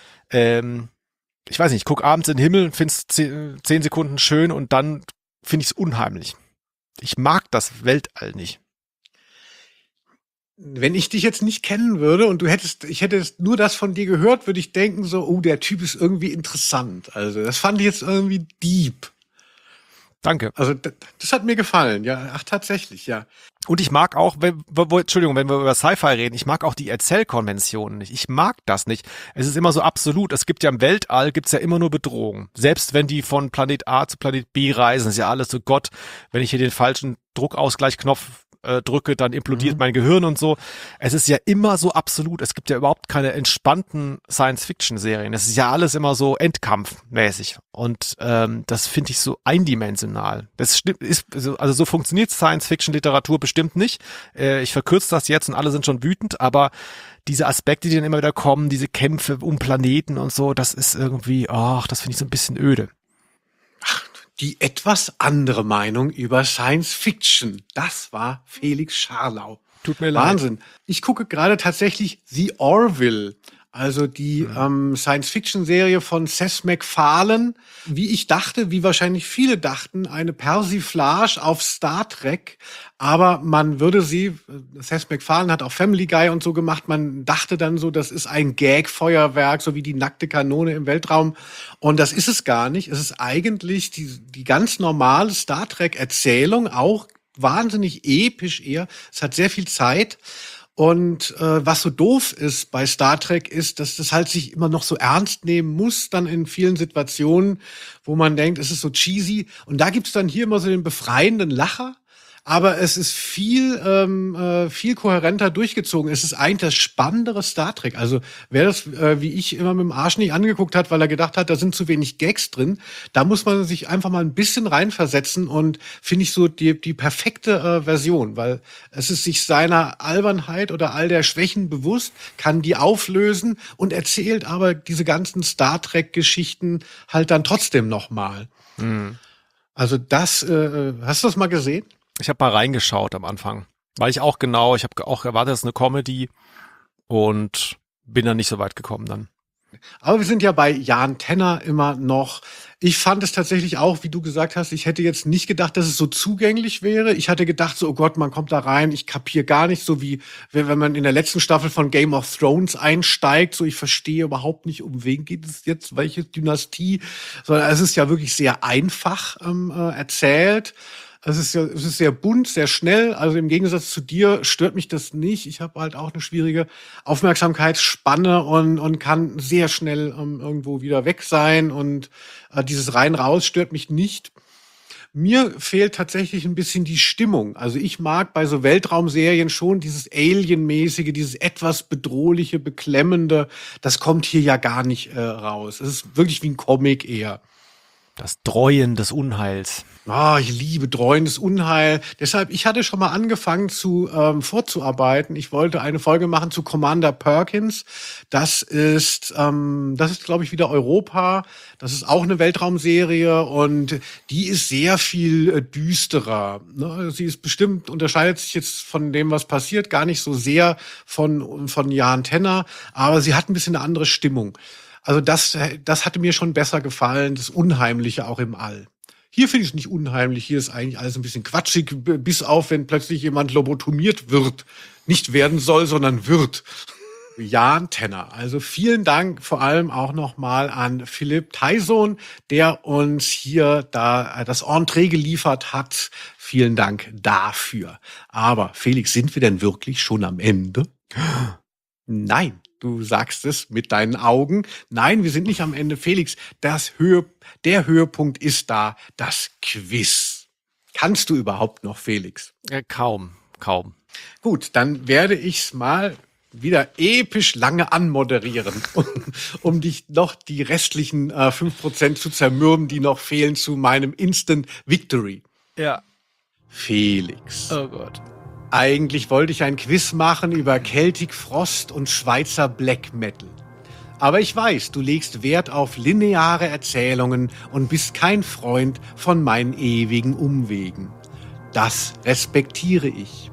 Ähm, ich weiß nicht, ich gucke abends in den Himmel, finde es zehn, zehn Sekunden schön und dann finde ich es unheimlich. Ich mag das Weltall nicht. Wenn ich dich jetzt nicht kennen würde und du hättest, ich hätte nur das von dir gehört, würde ich denken so, oh, der Typ ist irgendwie interessant. Also das fand ich jetzt irgendwie deep. Danke. Also das, das hat mir gefallen, ja, ach tatsächlich, ja. Und ich mag auch, wenn, wo, Entschuldigung, wenn wir über Sci-Fi reden, ich mag auch die Erzählkonventionen nicht. Ich mag das nicht. Es ist immer so absolut. Es gibt ja im Weltall, gibt's ja immer nur Bedrohungen. Selbst wenn die von Planet A zu Planet B reisen, ist ja alles so, Gott, wenn ich hier den falschen Druckausgleichknopf äh, drücke, dann implodiert mhm. mein Gehirn und so. Es ist ja immer so absolut. Es gibt ja überhaupt keine entspannten Science-Fiction-Serien. Es ist ja alles immer so endkampfmäßig. Und ähm, das finde ich so eindimensional. Das ist, also so funktioniert Science-Fiction-Literatur bestimmt nicht. Äh, ich verkürze das jetzt und alle sind schon wütend, aber diese Aspekte, die dann immer wieder kommen, diese Kämpfe um Planeten und so, das ist irgendwie, ach, das finde ich so ein bisschen öde. Ach, die etwas andere Meinung über Science Fiction. Das war Felix Scharlau. Tut mir leid. Wahnsinn. Ich gucke gerade tatsächlich The Orville, also die mhm. ähm, Science-Fiction-Serie von Seth MacFarlane. Wie ich dachte, wie wahrscheinlich viele dachten, eine Persiflage auf Star Trek. Aber man würde sie, Seth MacFarlane hat auch Family Guy und so gemacht, man dachte dann so, das ist ein Gag-Feuerwerk, so wie die nackte Kanone im Weltraum. Und das ist es gar nicht. Es ist eigentlich die, die ganz normale Star Trek-Erzählung, auch wahnsinnig episch eher. Es hat sehr viel Zeit. Und äh, was so doof ist bei Star Trek ist, dass das halt sich immer noch so ernst nehmen muss, dann in vielen Situationen, wo man denkt, es ist so cheesy. Und da gibt's dann hier immer so den befreienden Lacher. Aber es ist viel, ähm, äh, viel kohärenter durchgezogen. Es ist eigentlich das spannendere Star Trek. Also wer das, äh, wie ich, immer mit dem Arsch nicht angeguckt hat, weil er gedacht hat, da sind zu wenig Gags drin, da muss man sich einfach mal ein bisschen reinversetzen und finde ich so die, die perfekte äh, Version, weil es ist sich seiner Albernheit oder all der Schwächen bewusst, kann die auflösen und erzählt aber diese ganzen Star Trek-Geschichten halt dann trotzdem nochmal. Mhm. Also das, äh, hast du das mal gesehen? Ich habe mal reingeschaut am Anfang, weil ich auch genau, ich habe auch erwartet, es ist eine Comedy und bin dann nicht so weit gekommen dann. Aber wir sind ja bei Jan Tenner immer noch. Ich fand es tatsächlich auch, wie du gesagt hast, ich hätte jetzt nicht gedacht, dass es so zugänglich wäre. Ich hatte gedacht, so, oh Gott, man kommt da rein, ich kapiere gar nicht, so wie wenn man in der letzten Staffel von Game of Thrones einsteigt, so ich verstehe überhaupt nicht, um wen geht es jetzt, welche Dynastie, sondern es ist ja wirklich sehr einfach ähm, äh, erzählt. Es ist ja, es ist sehr bunt, sehr schnell. Also im Gegensatz zu dir stört mich das nicht. Ich habe halt auch eine schwierige Aufmerksamkeitsspanne und, und kann sehr schnell ähm, irgendwo wieder weg sein. Und äh, dieses Rein-Raus stört mich nicht. Mir fehlt tatsächlich ein bisschen die Stimmung. Also ich mag bei so Weltraumserien schon dieses Alien-mäßige, dieses etwas bedrohliche, beklemmende. Das kommt hier ja gar nicht äh, raus. Es ist wirklich wie ein Comic eher. Das Dreuen des Unheils. Ah, ich liebe dreuendes Unheil. Deshalb, ich hatte schon mal angefangen zu ähm, vorzuarbeiten. Ich wollte eine Folge machen zu Commander Perkins. Das ist, ähm, das ist, glaube ich, wieder Europa. Das ist auch eine Weltraumserie und die ist sehr viel äh, düsterer. Ne? Sie ist bestimmt, unterscheidet sich jetzt von dem, was passiert, gar nicht so sehr von, von Jan Tenner, aber sie hat ein bisschen eine andere Stimmung. Also das, das hatte mir schon besser gefallen, das Unheimliche auch im All. Hier finde ich es nicht unheimlich, hier ist eigentlich alles ein bisschen quatschig, bis auf, wenn plötzlich jemand lobotomiert wird. Nicht werden soll, sondern wird. Jan Tenner. Also vielen Dank vor allem auch nochmal an Philipp Taison, der uns hier da das Entree geliefert hat. Vielen Dank dafür. Aber Felix, sind wir denn wirklich schon am Ende? Nein. Du sagst es mit deinen Augen. Nein, wir sind nicht am Ende. Felix, das Höhe, der Höhepunkt ist da, das Quiz. Kannst du überhaupt noch, Felix? Ja, kaum, kaum. Gut, dann werde ich's mal wieder episch lange anmoderieren, um, um dich noch die restlichen äh, fünf Prozent zu zermürben, die noch fehlen zu meinem Instant Victory. Ja. Felix. Oh Gott. Eigentlich wollte ich ein Quiz machen über Celtic Frost und Schweizer Black Metal. Aber ich weiß, du legst Wert auf lineare Erzählungen und bist kein Freund von meinen ewigen Umwegen. Das respektiere ich.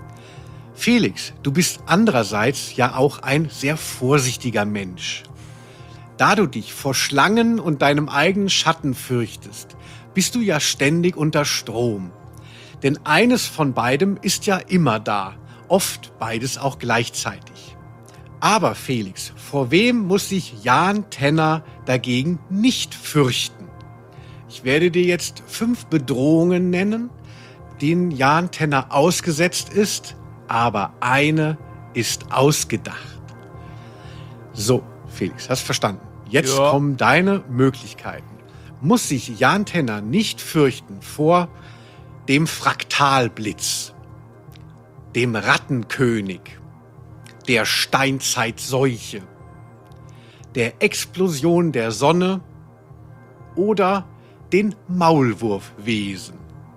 Felix, du bist andererseits ja auch ein sehr vorsichtiger Mensch. Da du dich vor Schlangen und deinem eigenen Schatten fürchtest, bist du ja ständig unter Strom. Denn eines von beidem ist ja immer da, oft beides auch gleichzeitig. Aber Felix, vor wem muss sich Jan Tenner dagegen nicht fürchten? Ich werde dir jetzt fünf Bedrohungen nennen, denen Jan Tenner ausgesetzt ist, aber eine ist ausgedacht. So, Felix, hast verstanden? Jetzt ja. kommen deine Möglichkeiten. Muss sich Jan Tenner nicht fürchten vor dem Fraktalblitz, dem Rattenkönig, der Steinzeitseuche, der Explosion der Sonne oder den Maulwurfwesen.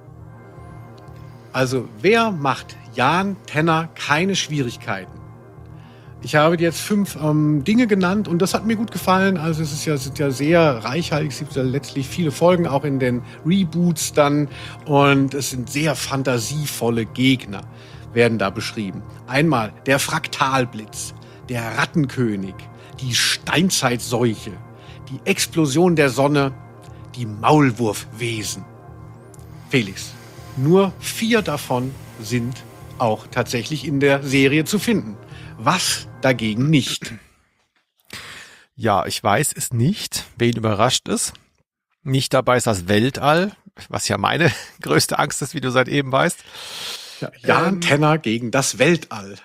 Also wer macht Jan Tenner keine Schwierigkeiten? Ich habe dir jetzt fünf ähm, Dinge genannt und das hat mir gut gefallen. Also es ist ja, es sind ja sehr reichhaltig, es gibt ja letztlich viele Folgen, auch in den Reboots dann. Und es sind sehr fantasievolle Gegner, werden da beschrieben. Einmal der Fraktalblitz, der Rattenkönig, die Steinzeitseuche, die Explosion der Sonne, die Maulwurfwesen. Felix, nur vier davon sind auch tatsächlich in der Serie zu finden. Was dagegen nicht? Ja, ich weiß es nicht. Wen überrascht es? Nicht dabei ist das Weltall, was ja meine größte Angst ist, wie du seit eben weißt. Ja, Jan ähm, Tenner gegen das Weltall.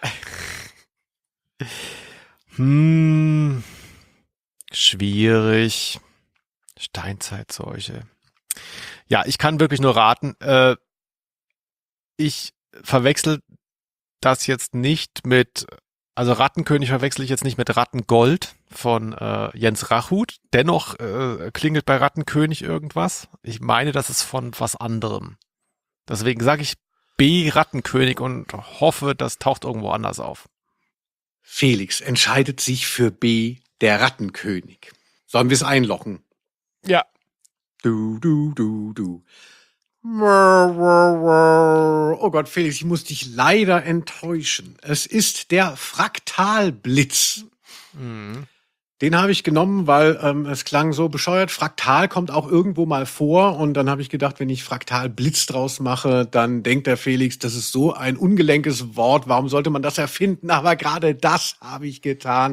Hm, schwierig. Steinzeitseuche. Ja, ich kann wirklich nur raten. Äh, ich verwechsel das jetzt nicht mit, also Rattenkönig verwechsel ich jetzt nicht mit Rattengold von äh, Jens Rachut. Dennoch äh, klingelt bei Rattenkönig irgendwas. Ich meine, das ist von was anderem. Deswegen sage ich B, Rattenkönig und hoffe, das taucht irgendwo anders auf. Felix entscheidet sich für B, der Rattenkönig. Sollen wir es einloggen? Ja. Du, du, du, du. Oh Gott, Felix, ich muss dich leider enttäuschen. Es ist der Fraktalblitz. Mhm. Den habe ich genommen, weil ähm, es klang so bescheuert. Fraktal kommt auch irgendwo mal vor. Und dann habe ich gedacht, wenn ich Fraktalblitz draus mache, dann denkt der Felix, das ist so ein ungelenkes Wort. Warum sollte man das erfinden? Aber gerade das habe ich getan.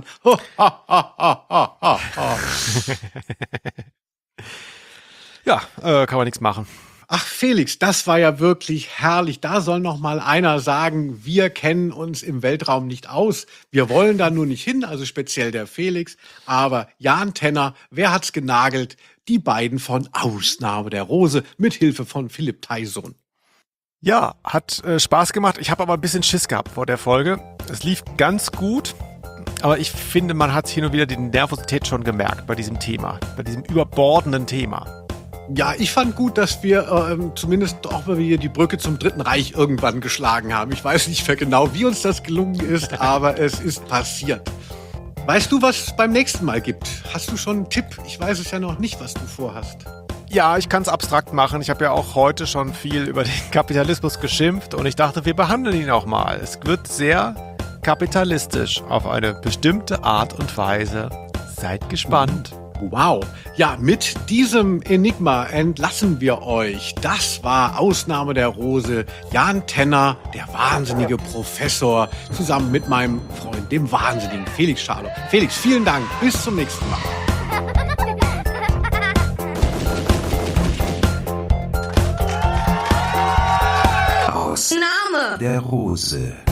Ja, äh, kann man nichts machen. Ach Felix, das war ja wirklich herrlich. Da soll noch mal einer sagen, wir kennen uns im Weltraum nicht aus. Wir wollen da nur nicht hin, also speziell der Felix. Aber Jan Tenner, wer hat's genagelt? Die beiden von Ausnahme der Rose mit Hilfe von Philipp Tyson. Ja, hat äh, Spaß gemacht. Ich habe aber ein bisschen Schiss gehabt vor der Folge. Es lief ganz gut, aber ich finde, man hat hin und wieder die Nervosität schon gemerkt bei diesem Thema, bei diesem überbordenden Thema. Ja, ich fand gut, dass wir ähm, zumindest auch mal wieder die Brücke zum Dritten Reich irgendwann geschlagen haben. Ich weiß nicht mehr genau, wie uns das gelungen ist, aber es ist passiert. Weißt du, was es beim nächsten Mal gibt? Hast du schon einen Tipp? Ich weiß es ja noch nicht, was du vorhast. Ja, ich kann es abstrakt machen. Ich habe ja auch heute schon viel über den Kapitalismus geschimpft und ich dachte, wir behandeln ihn auch mal. Es wird sehr kapitalistisch auf eine bestimmte Art und Weise. Seid gespannt. Wow. Ja, mit diesem Enigma entlassen wir euch. Das war Ausnahme der Rose. Jan Tenner, der wahnsinnige Professor, zusammen mit meinem Freund, dem wahnsinnigen Felix Scharloch. Felix, vielen Dank. Bis zum nächsten Mal. Ausnahme der Rose.